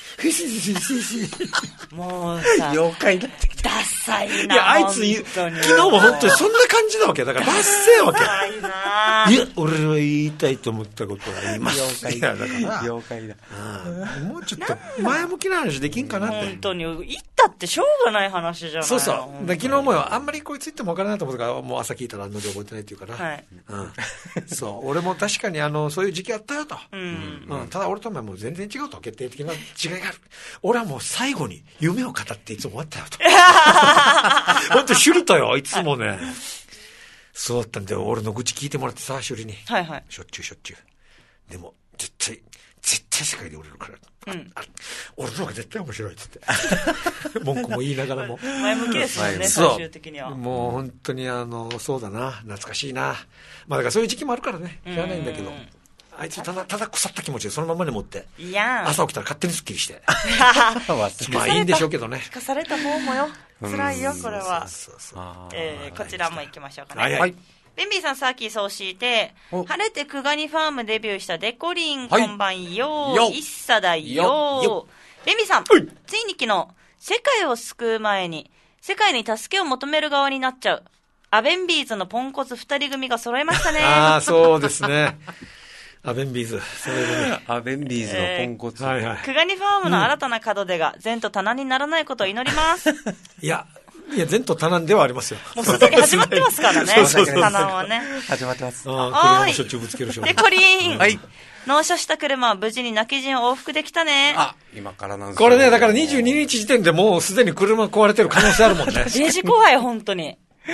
もうさ、 妖怪だってきた。 ダッサいな。 いや、あいつ、昨日も本当にそんな感じなわけ。だから、ダッセーわけ。 ダッサいな。 いや、俺は言いたいと思ったことは言います。 妖怪だ。だから。妖怪だ。 もうちょっと前向きな話できんかなって。 本当に、言ったってしょうがない話じゃない。 そうそう。昨日もよ、あんまりこいつ言っても分からないと思ったから、もう朝聞いたらあんなで覚えてないっていうから。 はい。 うん。そう。俺も確かにあの、そういう時期あったよと。 うん。 うん。ただ俺とお前もう全然違うと。決定的な違いがある。俺はもう最後に夢を語っていつも終わったよと。本当、シュリとよ、いつもね。そうだったんだよ。俺の愚痴聞いてもらってさ、シュリに。 はいはい。 しょっちゅうしょっちゅう。でも、絶対、絶対世界で売れるから。 うん、 俺の方が絶対面白いって言って。文句も言いながらも。 前向きですもんね、最終的には。 もう本当にあの、そうだな。懐かしいな。まあだからそういう時期もあるからね。知らないんだけど。あいつただ、ただ腐った気持ちでそのままに持って。 いや朝起きたら勝手にスッキリして。まあいいんでしょうけどね。 聞かされた方もよ。辛いよ、これは。そうそうそう。えー、こちらも行きましょうかね。 はいはい。 ベンビーさん、さっきそうして、晴れてクガニファームデビューしたデコリン、こんばんよー。一茶だよー。ベンビーさん、ついに昨日、世界を救う前に、世界に助けを求める側になっちゃう。アベンビーズのポンコツ二人組が揃いましたね。 ああ、そうですね。アベンビーズ。それでね。 アベンビーズのポンコツ。 えー、はいはい。 クガニファームの新たな門出が、前途多難にならないことを祈ります。 いや、いや、前途多難ではありますよ。 もうすでに始まってますからね。そうそうそう、多難はね。 始まってます。 ああ、車もしょっちゅうぶつけるしょ。 デコリーン。 はい。 納車した車は無事に泣き陣を往復できたね。 あ、今からなんですこれね、だからにじゅうににち時点でもうすでに車壊れてる可能性あるもんね。 デージ怖い、本当に。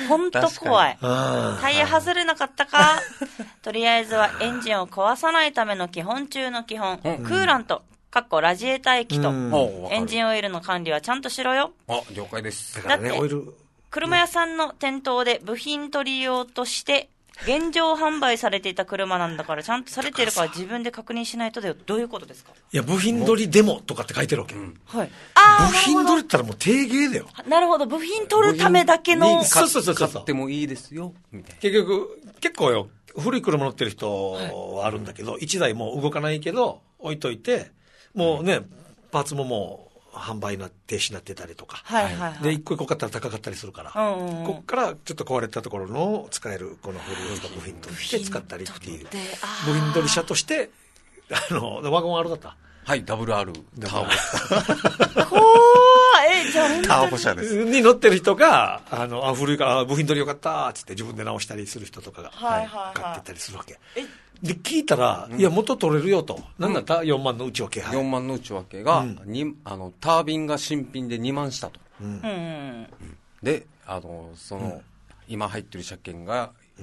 ほんと怖い。タイヤ外れなかったかとりあえずはエンジンを壊さないための基本中の基本、うん、クーラント、かっこラジエーター液と、エンジンオイルの管理はちゃんとしろよ。 あ、了解です。 だって、車屋さんの店頭で部品取り用として、現状販売されていた車なんだから、ちゃんとされているから自分で確認しないとだよ。どういうことですか？ いや、部品取りデモとかって書いてるわけ。うん、 はい。 あ部品取りって言ったらもう定芸だよ。 なるほど。部品取るためだけの。 そうそうそうそう。 買ってもいいですよ。みたいな。 結局、結構よ、古い車乗ってる人はあるんだけど、一、はい、台もう動かないけど、置いといて、もうね、うん、パーツももう、販売な停止になってたりとか、 はいはいはい、 で一個一個買ったら高かったりするから、うんうんうん、こっからちょっと壊れたところの使えるこのフルーズの部品として使ったりっていう部品取り車としてあのワゴン R だった。 はい、ダブル R ターボこえじゃあターボ車ですに乗ってる人があのあ古いから部品取りよかったっつって自分で直したりする人とかが、はいはいはい、買ってったりするわけ。えで聞いたら、うん、いや元取れるよと、なんだった、うん、よんまんの内訳、はい、 よんまんの内訳が、うん、にあのタービンが新品でにまんしたと、うん、であのその、うん、今入ってる車検が、うん、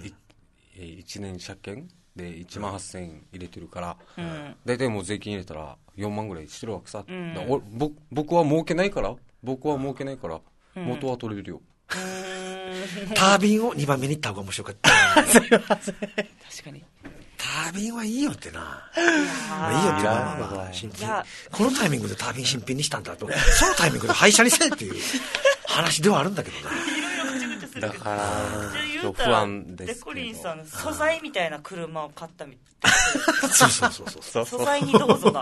いちねん車検でいちまんはっせんえん入れてるから、うん、大体もう税金入れたらよんまんぐらいしてるわけさ、うん、だおぼ僕は儲けないから僕は儲けないから元は取れるよ、 うん、タービンをにばんめに行った方が面白かった確かにタービンはいいよってな。いいよってな、まあまあ、新品。このタイミングでタービン新品にしたんだと、そのタイミングで廃車にせんっていう話ではあるんだけどな。 いろいろぐちゃぐちゃするけど。 だから、ちょっと不安ですけど。 デコリンさん、素材みたいな車を買ったみたいな。 そうそうそうそう。 素材にどうぞだ。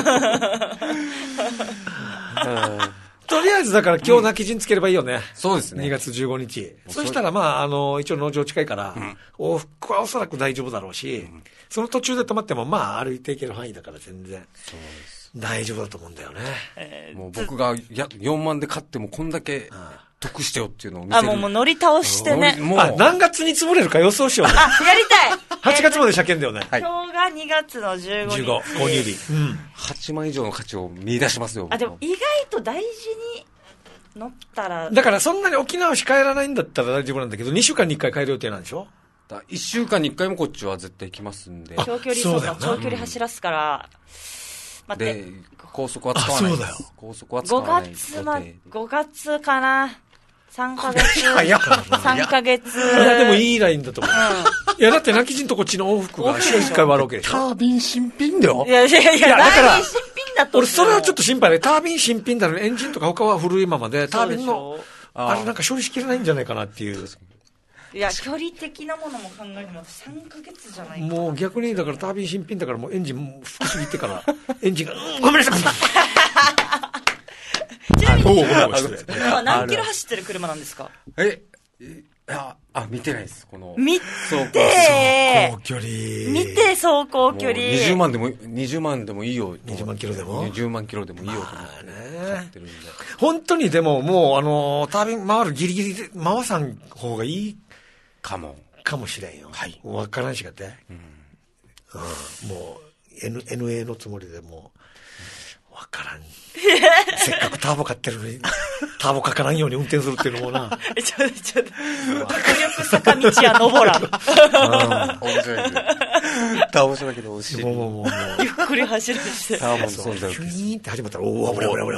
とりあえずだから今日泣き陣つければいいよね。うん、 そうですね。 にがつじゅうごにち。そしたらまあ、あの、一応農場近いから、うん、往復はおそらく大丈夫だろうし、うん、その途中で止まってもまあ歩いていける範囲だから全然。そうです。大丈夫だと思うんだよね。 えー、もう僕がやよんまんで買ってもこんだけ得してよっていうのを見せる。 あ、もうもう乗り倒してね。 もうあ、何月に積もれるか予想しようね。 あ、やりたいはちがつまで車検だよね。 はい、今日がにがつのじゅうごにち。 じゅうご、購入日。うん。 はちまん以上の価値を見出しますよ。 あ、でも意外と大事に、乗ったらだからそんなに沖縄し帰らないんだったら大丈夫なんだけど、にしゅうかんにいっかい帰る予定なんでしょ。 だいっしゅうかんにいっかいもこっちは絶対来ますんで。 長距離そうだ、長距離走らすから、 うん、待って。で、高速は使わないです。そうだよ。高速は使わない。 ごがつま、ごがつかな。さんかげつ。さんかげつ。いや、でもいいラインだと思う。うん、いや、だって泣き人こっちの往復が週いっかいはあるわけでしょ。 タービン新品だよ。 いやいやいや、いやだから、新品だと。 俺、それはちょっと心配で、タービン新品だのエンジンとか他は古いままで、タービンの、あれなんか処理しきれないんじゃないかなっていう。 いや、距離的なものも考えてもさんかげつじゃないかな。 もう逆に、だからタービン新品だからもうエンジン吹きすぎてから、エンジンが、うん、ごめんなさい。 ちなみに、今何キロ走ってる車なんですか？ え、あ、あ、見てないです。この。 見て走行距離。 見て走行距離。 にじゅうまんでも、にじゅうまんでもいいよ。 にじゅうまんキロでも ?にじゅうまんキロでもいいよと思って買ってるんで。 本当にでももう、あの、タービン回るギリギリで回さん方がいいかも。 かもしれんよ。 はい。 わからんしかって。うん。うん、もう、N、エヌエー のつもりでもう、わからん。せっかくターボ買ってるのに、ターボかからんように運転するっていうのもな。 ちょっと、ちょっと、迫力坂道は登らん。 面白いね。ターボ車だけど、おしい。 もうもうもう。 ゆっくり走るして。 ターボの存在を。 ヒュイーンって始まったら、おー、危ない危ない危ない。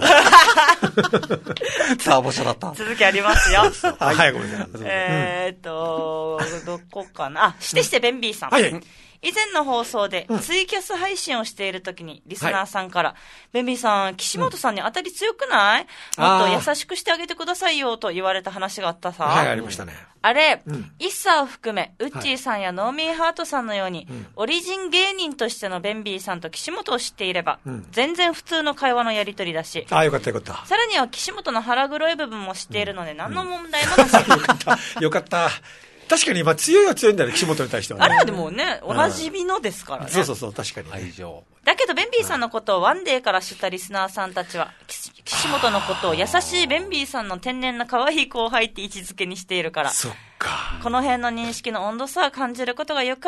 ターボ車だった。 続きありますよ。 はい、ごめんなさい。 えーっと、どこかな。あ、してしてベンビーさん。はい。以前の放送でツイキャス配信をしているときにリスナーさんから、はい、ベンビーさん、岸本さんに当たり強くない、うん、もっと優しくしてあげてくださいよと言われた話があったさ。 はい、ありましたね。 あれ、うん、イッサーを含め、ウッチーさんやノーミーハートさんのように、はい、オリジン芸人としてのベンビーさんと岸本を知っていれば、うん、全然普通の会話のやり取りだし、 ああ、よかったよかった。 さらには岸本の腹黒い部分も知っているので、うん、何の問題もなし。よかった、よかった。確かに今強いは強いんだよね、岸本に対しては、ね。 あれはでもね、おなじみのですからね。 そうそうそう、確かに。 愛情。 だけど、ベンビーさんのことをワンデーから知ったリスナーさんたちは、岸本のことを優しいベンビーさんの天然な可愛い後輩って位置づけにしているから。 そっか。 この辺の認識の温度差を感じることがよくある。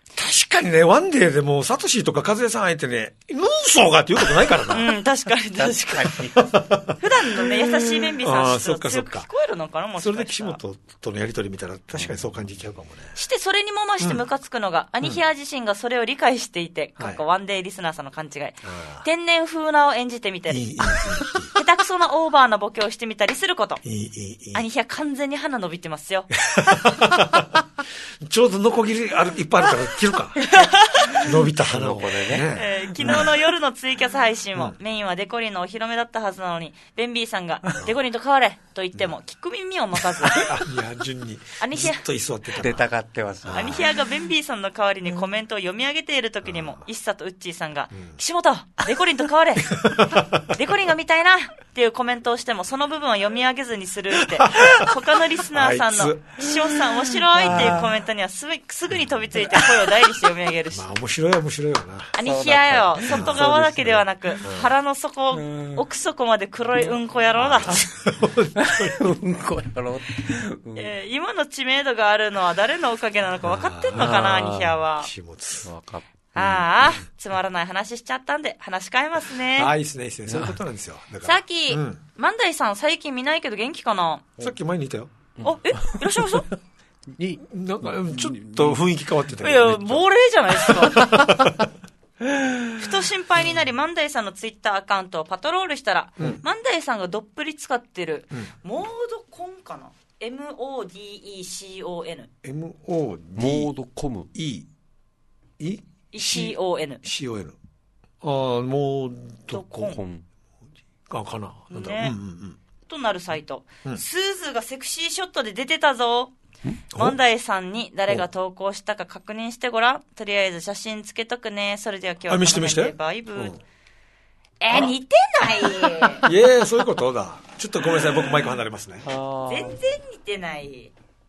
確かにね、ワンデーでもう、サトシとかカズエさん相手ね、ヌーソーがって言うことないからな。 うん、確かに確かに。普段のね、優しいベンビーさんと強く聞こえるのかな、もしかしたら。 それで岸本とのやりとり見たら、確かにそう感じちゃうかもね。 して、それにも増してムカつくのが、アニヒア自身がそれを理解していて、かっこワンデーリスナーさんの勘違い。天然風なを演じてみたり、下手くそなオーバーなボケをしてみたりすること。アニヒア完全に鼻伸びてますよ。 ちょうどノコギリある、いっぱいあるから切るか。伸びた鼻を。ねえー、昨日の夜のツイキャス配信も、うん、メインはデコリンのお披露目だったはずなのに、ベンビーさんが、デコリンと変われと言っても、聞く耳を持たず。 いや、順に。ずっと居座ってた。 出たがってます。 アニヒアがベンビーさんの代わりにコメントを読み上げている時にも、イッサとウッチーさんが、うん、岸本、デコリンと変われデコリンが見たいなっていうコメントをしても、その部分は読み上げずにスルーして、他のリスナーさんの、岸本さん面白いっていうコメントにはすすぐに飛びついて声を代理して読み上げるし。 まあ面白い面白いよな。 アニヒアよ、外側だけではなく、腹の底、奥底まで黒いうんこ野郎だ。 うんこ野郎、 うんえー、今の知名度があるのは誰のおかげなのか分かってんのかな、アニヒアは。 分かっああ、つまらない話しちゃったんで、話変えますね。 ああ、いいっすね、いいっすね。そういうことなんですよ。だからさっき、うん、万代さん最近見ないけど元気かな？ さっき前にいたよ。 あ、え、いらっしゃいますに、なんか、ちょっと雰囲気変わってたけど、ね。いや、亡霊じゃないですか。ふと心配になり、万代さんのツイッターアカウントをパトロールしたら、うん、万代さんがどっぷり使ってる、うん、モードコンかな ?エムオーディーイーシーオーエヌ。 エムオーディー。モードコム。E。E？ シーオーエヌ。 シーオーエヌ。ああ、モードコン。あ、かな。なんだろう。ね、うんうんうん。 となるサイト、うん、スーズーがセクシーショットで出てたぞ。万代さんに誰が投稿したか確認してごらん。とりあえず写真つけとくね。それでは今日はこの辺でバイブー。えー、似てないいやそういうことだ。ちょっとごめんなさい、僕マイク離れますね。 全然似てない。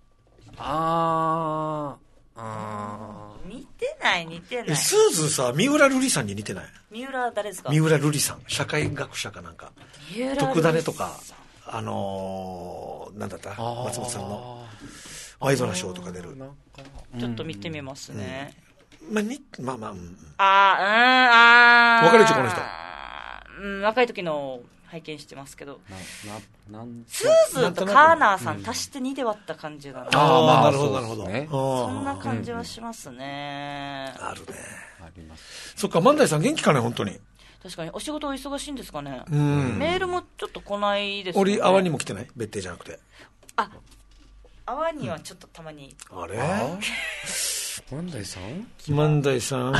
あーあー似てない似てない。 スーズーさ、三浦瑠麗さんに似てない？ 三浦誰ですか？ 三浦瑠麗さん、社会学者かなんか。特ダネとか、あのー、なんだった松本さんのワイドナショーとか出る。 ちょっと見てみますね。 うん、まあ、に、まあまあ、うん。 あー、うん、あー。 わかるでしょ、この人。 うん、若い時の拝見してますけど。な、な、なんスーズーとカーナーさん足してにで割った感じだな。 ああ、まあ、なるほど、なるほど。 ね、そんな感じはしますね。 あるね。あります。そっか、万代さん元気かね、本当に。 確かに、お仕事お忙しいんですかね。うん。メールもちょっと来ないですね。 俺、泡にも来てない？別邸じゃなくて。 あ、泡にはちょっとたまに。 うん、あれ万代さん万代さん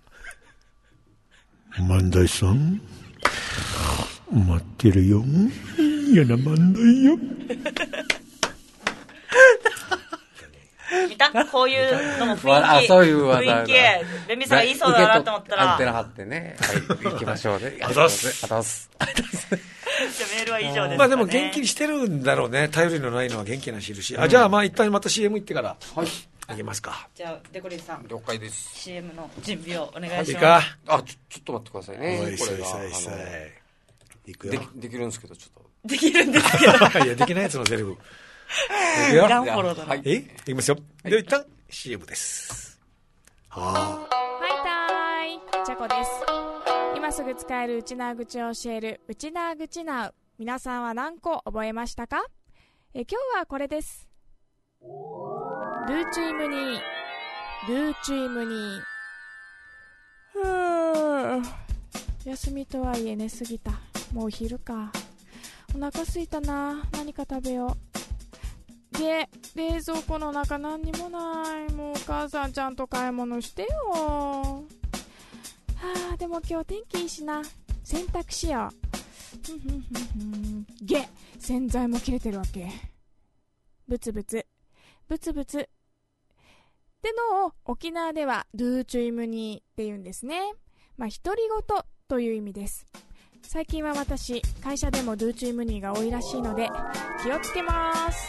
万代さん待ってるよ。嫌な万代よ。 見た？こういうのも雰囲気。 あ、そういう雰囲気。ベミさんが言いそうだなと思ったら。 アンテナ張ってね。はい、行きましょうね。 あざす。 あざす。 じゃあメールは以上ですかね。 まあでも元気にしてるんだろうね。頼りのないのは元気な印。あ、じゃあまあ一旦また シーエム 行ってから。はい。あげますか。 じゃあ、デコリンさん。 了解です。 シーエム の準備をお願いします。 いいか。 あ、ちょ、ちょっと待ってくださいね。 おい、さいさいさい。 行くよ。できるんですけど、ちょっと。 できるんですけど。 いや、できないやつのセリフ。いくよ。いらんフォローだな。 えいきますよ。では一旦 シーエム です。はぁ。はいたーい。チャコです。今すぐ使えるウチナー口を教える、ウチナー口ナウ。皆さんは何個覚えましたか？え、今日はこれです。ルーチームにー。ルーチームにー。はぁ。休みとはいえ寝すぎた。もう昼か。お腹すいたな。何か食べよう。で、冷蔵庫の中何にもない。もうお母さんちゃんと買い物してよ。はあ、でも今日天気いいしな。洗濯しよう。ふんふんふんふん。げ、洗剤も切れてるわけ。ブツブツ。ブツブツ。ってのを沖縄ではルーチュイムニーって言うんですね。まあ、独り言という意味です。最近は私、会社でもルーチュイムニーが多いらしいので、気をつけまーす。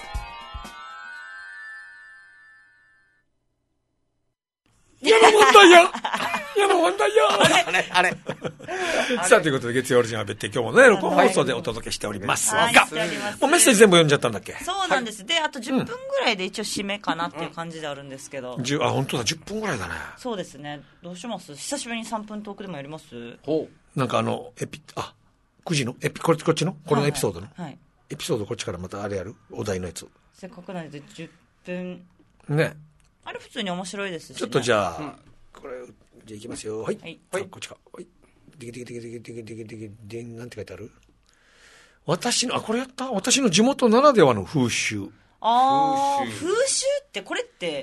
嫌な問題や山本だよあれあれあれさあ、ということで、月曜オリジナル別邸、今日もね、録音放送でお届けしておりますが、 はいしております。 もうメッセージ全部読んじゃったんだっけ？ そうなんです。で、あとじゅっぷんぐらいで一応締めかなっていう感じであるんですけど。 じゅうあ、本当だ、じゅっぷんぐらいだね。 そうですね。どうします？久しぶりにさんぷんトークでもやります？ ほう。 なんかあの、エピ、あ、くじのエピ、こっち、こっちのこれのエピソードの、 はいはい、 エピソードこっちからまたあれやるお題のやつ。 せっかくなんでじゅっぷん。 ね。 あれ普通に面白いですし、ね、 ちょっとじゃあ、うん、これ、じゃあいきますよ。はい。 はい。 はい、こっちか。はい。できできできできできできできでき、なんて書いてある？私の、あ、これやった？私の地元ならではの風習。 ああ、風習ってこれって。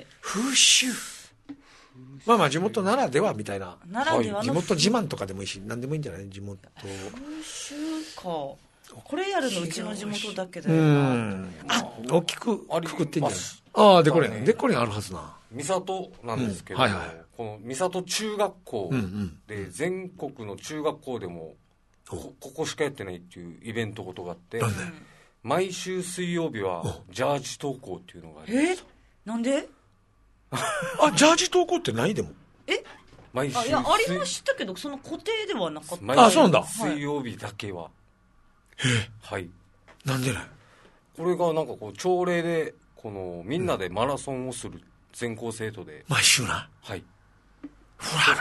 風習。まあまあ地元ならではみたいな。 ならではの、はい、 地元自慢とかでもいいし、何でもいいんじゃない？地元。風習か。これやるのうちの地元だけだよな。うん。あ、大きくくくってんじゃない？ああ、でこれ、でこれあるはずな。 三郷なんですけど、うん、はいはい、この三郷中学校で全国の中学校でもここしかやってないっていうイベントことがあって、毎週水曜日はジャージ登校っていうのがあります。 え？なんで？ あ、ジャージ登校ってないでも。 え？ 毎週あ、いや、ありましたけど、その固定ではなかった。 あ、そうなんだ。 水曜日だけは。 え？ はい。 なんでね？これがなんかこう朝礼でこのみんなでマラソンをする全校生徒で、 毎週な。 はい。 ふら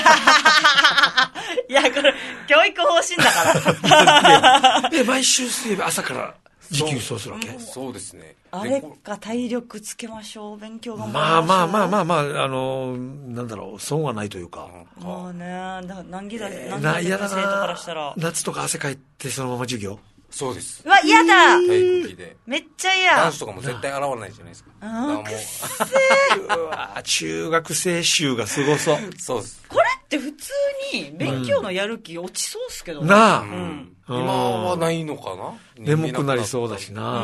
いや、これ教育方針だからえ、毎週水曜日朝から時給そうするわけ？ そうですね。 あれか、体力つけましょう、勉強がまあまあまあまあまあ、あのなんだろう、損はないというか。 もうね、だ難儀だ、難儀だ生徒からしたら。 夏とか汗かいてそのまま授業？ そうです。 うわ、嫌だ。 体育着で。 めっちゃ嫌。 男子とかも絶対洗わないじゃないですか。 ああ、くっせー。うわ、中学生臭がすごそう。 そうです。 これって普通に勉強のやる気落ちそうっすけどね。 なあ。 うん。今はないのかな？ 眠くなりそうだしな。 うん。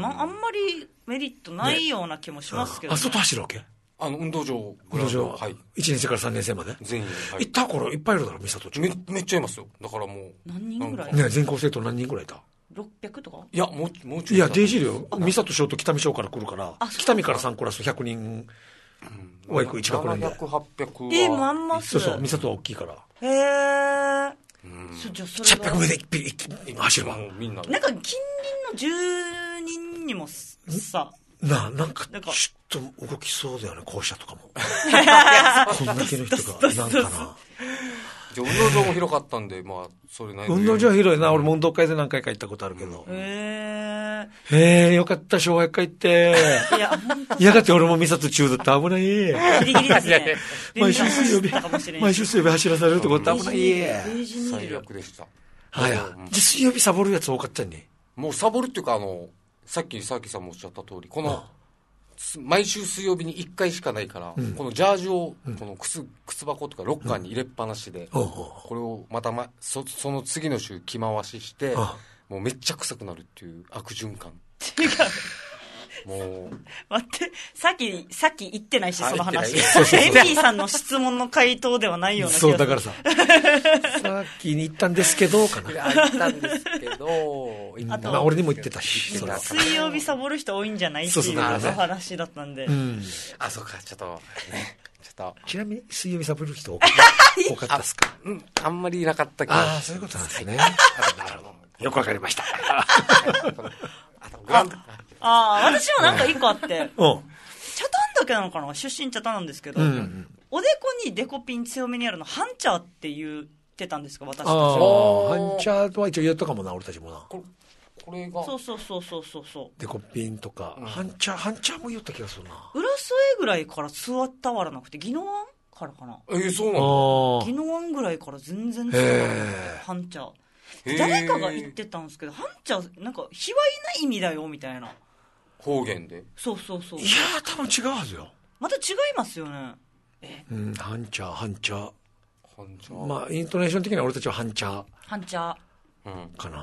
まあ、あんまりメリットないような気もしますけどね。 あ、外走るわけ？ あの、運動場、 グラウンド。はい。いちねん生からさんねん生まで全員。 行った頃いっぱいいるだろ、三郷町。 め、めっちゃいますよ。だからもう。 何人ぐらい？ ね、全校生徒何人ぐらいいた？ ろっぴゃくとか？ いや、もう、もうちょい。 いや、デイジールよ。三郷小と北見小から来るから、北見からさんクラスひゃくにんは行くいち学年で。 ななひゃく、はっぴゃくは。 え、まんます。 そうそう、三郷は大きいから。 へー。 うん。じゃあ、それは。はっぴゃくメートルで一気走るわ。 みんな。 なんか、近隣の住人にもさ、 なあ、なんか、ちょっと動きそうだよね、校舎とかも。こんだけの人が、なんかな。 運動場も広かったんで、まあ、それなりに。 運動場は広いな。俺も運動会で何回か行ったことあるけど。 へえ。へえ、よかった、小学会行って。いや、いやだって俺も三郷中だって危ない。 ギリギリですね。 毎週水曜日、毎週水曜日走らされるってこと危ない。 最悪でした。 はや。じゃ水曜日サボるやつ多かったね。 もうサボるっていうか、あの、さっき佐々木さんもおっしゃった通り、この、毎週水曜日にいっかいしかないから、うん、このジャージをこの 靴, 靴箱とかロッカーに入れっぱなしで、うん、これをまた、ま、そ, その次の週着回しして、もうめっちゃ臭くなるっていう悪循環。 違う。 もう。 待って、さっき、さっき言ってないし、その話。エミーさんの質問の回答ではないような気がする。 そう、だからさ。さっきに言ったんですけど、かな。 いや、言ったんですけど、 あとまあ、俺にも言ってたし。 水曜日サボる人多いんじゃないっていうお話だったんで。 うん。あ、そうか、ちょっと、ね。ちょっと。 ちなみに、水曜日サボる人多かったっすか？ うん、あんまりいなかったけど。 ああ、そういうことなんですね。よくわかりました。 あと、グランド。ああ、私もなんか一個あって、うん、茶炭だけなのかな、出身茶炭なんですけど、うんうん、おでこにデコピン強めにあるのハンチャーって言ってたんですか、私たちは。 ハンチャーとは一応言ったかもな、俺たちもな。 これ、これがそうそうそうそうそうそう。 デコピンとか、うん、ハンチャー、ハンチャーも言った気がするな。 浦添ぐらいから座ったわらなくて、宜野湾からかな。 えー、そうなんだ。 宜野湾ぐらいから全然違う。ハンチャー。誰かが言ってたんですけど、ハンチャー、なんか、卑猥な意味だよ、みたいな。 方言で。 そうそうそう。 いやー、多分違うはずよ。 また違いますよね。 えうん、ハンチャー、ハンチャー。 ハンチャー。 まあ、イントネーション的には俺たちはハンチャー。 ハンチャー。 うん。かな。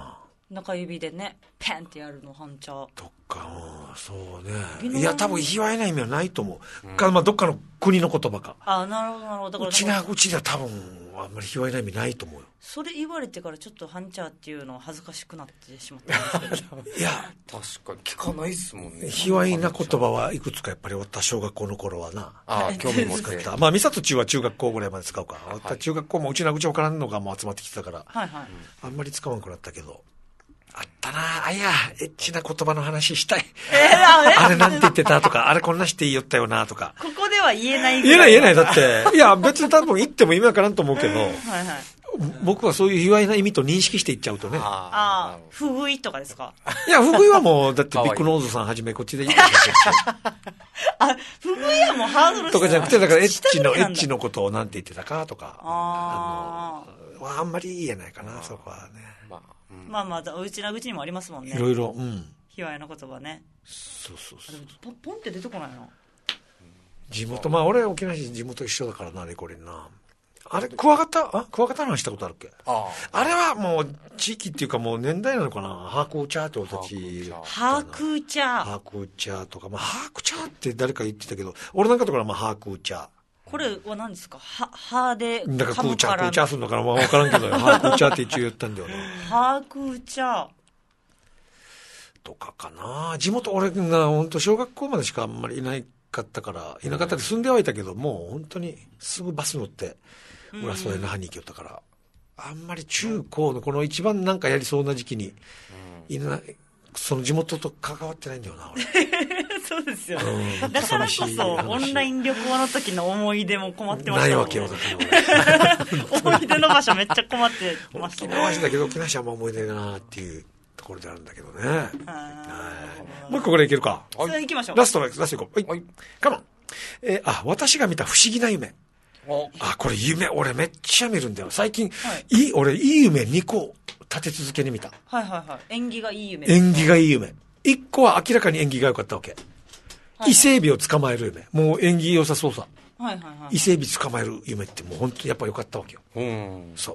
中指でねペンってやるの半茶とか、うん、そうね。いや多分卑猥な意味はないと思う、うん、か、まあ、どっかの国の言葉か。 あ、なるほどなるほど。だからうちなうちでは多分あんまり卑猥な意味ないと思うよ。 それ言われてからちょっと半茶っていうのは恥ずかしくなってしまったんですけどいや確かに聞かないっすもんね。 卑猥な言葉はいくつかやっぱり私小学校の頃はな、 あ興味持ってた。まあ美里中は中学校ぐらいまで使うか、はい、中学校もうちなうちわからんのがもう集まってきてたから、はいはい、あんまり使わんくなったけど、あったなあ。いやエッチな言葉の話したい、えー、あれなんて言ってたとかあれこんなして言いよったよなとか。 ここでは言えないぐらい。言えない言えない。だっていや別に多分言っても意味わからんと思うけど、はいはい、僕はそういう卑猥な意味と認識して言っちゃうとね。 ああ、不具合とかですか。 いや不具合はもうだってビッグノーズさんはじめこっちで言ってたあ、不具合はもうハードルとかじゃなくて、だからエッチのエッチのことをなんて言ってたかとか、あああんまり言えないかなそこはね。 まあ、うん、まあまあうちな口にもありますもんね。 いろいろ、うん。 卑猥な言葉ね。 そうそうそう。 ポンポンって出てこないな。 地元、まあ俺沖縄市地元一緒だからな、レコリンな。あれクワガタ、あクワガタの話したことあるっけ。ああれはもう地域っていうかもう年代なのかな。ハークーチャーって俺たち。 ハークーチャー。 ハークーチャーとか、まあハークチャーって誰か言ってたけど、俺なんかとかはまあハークーチャー。 これは何ですか。は、はで。 だからクーチャー、クーチャーするのかな、まあ分からんけど、ハークーチャーって一応言ったんだよな。 ハークーチャー。 とかかな。地元、俺が本当小学校までしかあんまりいないかったから、いなかったで住んではいたけど、もう本当にすぐバス乗って、浦添の班に行きよったから、あんまり中高のこの一番なんかやりそうな時期に、いない、その地元と関わってないんだよな、俺。 そうですよ、うん、だからこそオンライン旅行の時の思い出も困ってましたもんね。 ないわけよだから思い出の場所めっちゃ困ってましたね。 沖縄市だけど沖縄市はあんま思い出だなっていうところであるんだけどね。もう一個これいけるか。 それ行きましょう。 ラストラストいこう。はい、カモン。えー、あ私が見た不思議な夢。あこれ夢俺めっちゃ見るんだよ最近、はい、いい俺いい夢にこ立て続けに見た。 はいはいはい。縁起がいい夢。 縁起がいい夢。いっこは明らかに縁起が良かったわけ。伊勢海老を捕まえる夢。もう縁起良さそうさ。はいはいはい。伊勢海老捕まえる夢ってもう本当にやっぱ良かったわけよ。うん。そう。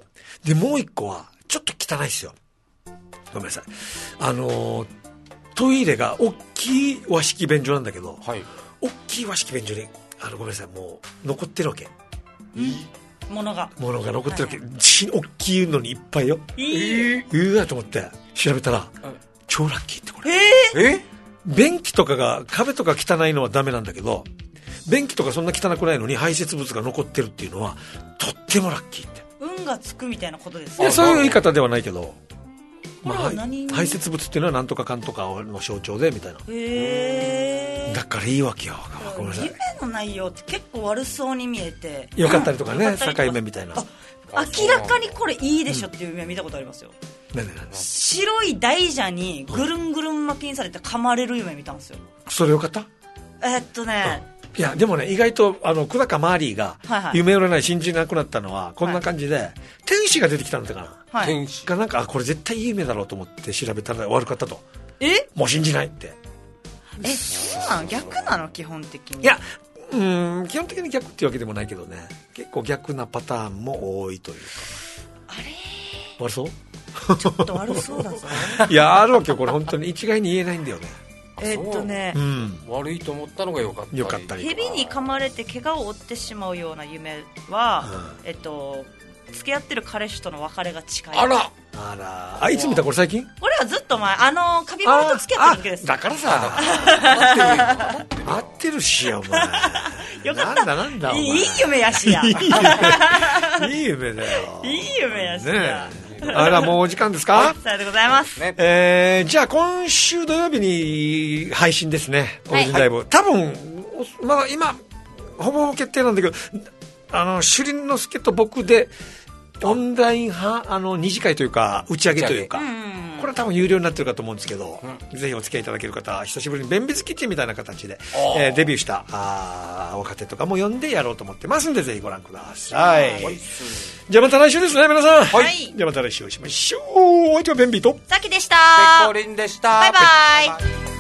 で、もう一個は、ちょっと汚いですよ。ごめんなさい。あのー、トイレが大きい和式便所なんだけど、はい。大きい和式便所に、あの、ごめんなさい、もう残ってるわけ。 うん。物が。 物が残ってるわけ。はいはい、大きいのにいっぱいよ。 えー、 うわと思って調べたら、はい、超ラッキーってこれ。 えー、 え便器とかが壁とか汚いのはダメなんだけど便器とかそんな汚くないのに排泄物が残ってるっていうのはとってもラッキーって。 運がつくみたいなことですか。いやそういう言い方ではないけど、まあ、排泄物っていうのはなんとかかんとかの象徴でみたいな。 へー。 だからいいわけよ。ごめんなさい。 夢の内容って結構悪そうに見えてよかったりとかね、境目みたいな。 明らかにこれいいでしょっていう夢見たことありますよ。 うん、なんでなんで白い大蛇にぐるんぐるん巻きにされて噛まれる夢見たんですよ。 それよかった。 えー、っとね、 うん、いやでもね意外とあの久高マーリーが夢占い信じなくなったのはこんな感じで、はい、天使が出てきたのだから、はい、天使がなんかあこれ絶対いい夢だろうと思って調べたら悪かったと。 えもう信じないって。 えそうなの。逆なの基本的に。 いやうん基本的に逆っていうわけでもないけどね結構逆なパターンも多いというか。 あれ悪そうちょっと悪そうだぞいやあるわけよこれ本当に一概に言えないんだよね。 えー、っとね、 うん、悪いと思ったのが良かったり良かったり蛇に噛まれて怪我を負ってしまうような夢は、うん、えっと付き合ってる彼氏との別れが近い。 あらあらあいつ見たこれ最近。 これはずっと前あのカピバラと付き合ってる時です。 だからさ合ってるしやお前よかったなんだなんだお前いい夢やしやいい夢いい夢だよいい夢やしや、 ね、あらもうお時間ですか。 さようでございます、 ねえー、じゃあ今週土曜日に配信ですねオリジンライブ、はい、多分まだ今ほぼほぼ決定なんだけどあの朱里之助と僕でオンライン派あの二次会というか打ち上げというか、これは多分有料になってるかと思うんですけど、うん、ぜひお付き合いいただける方久しぶりに弁別キッチンみたいな形で、えー、デビューしたあ若手とかも呼んでやろうと思ってますんでぜひご覧ください、はい、じゃあまた来週ですね皆さん、はい、じゃあまた来週お会いしましょう。お相手はベンビーとさきでした。 ペコリンでした。 バイバイ。バイバイ。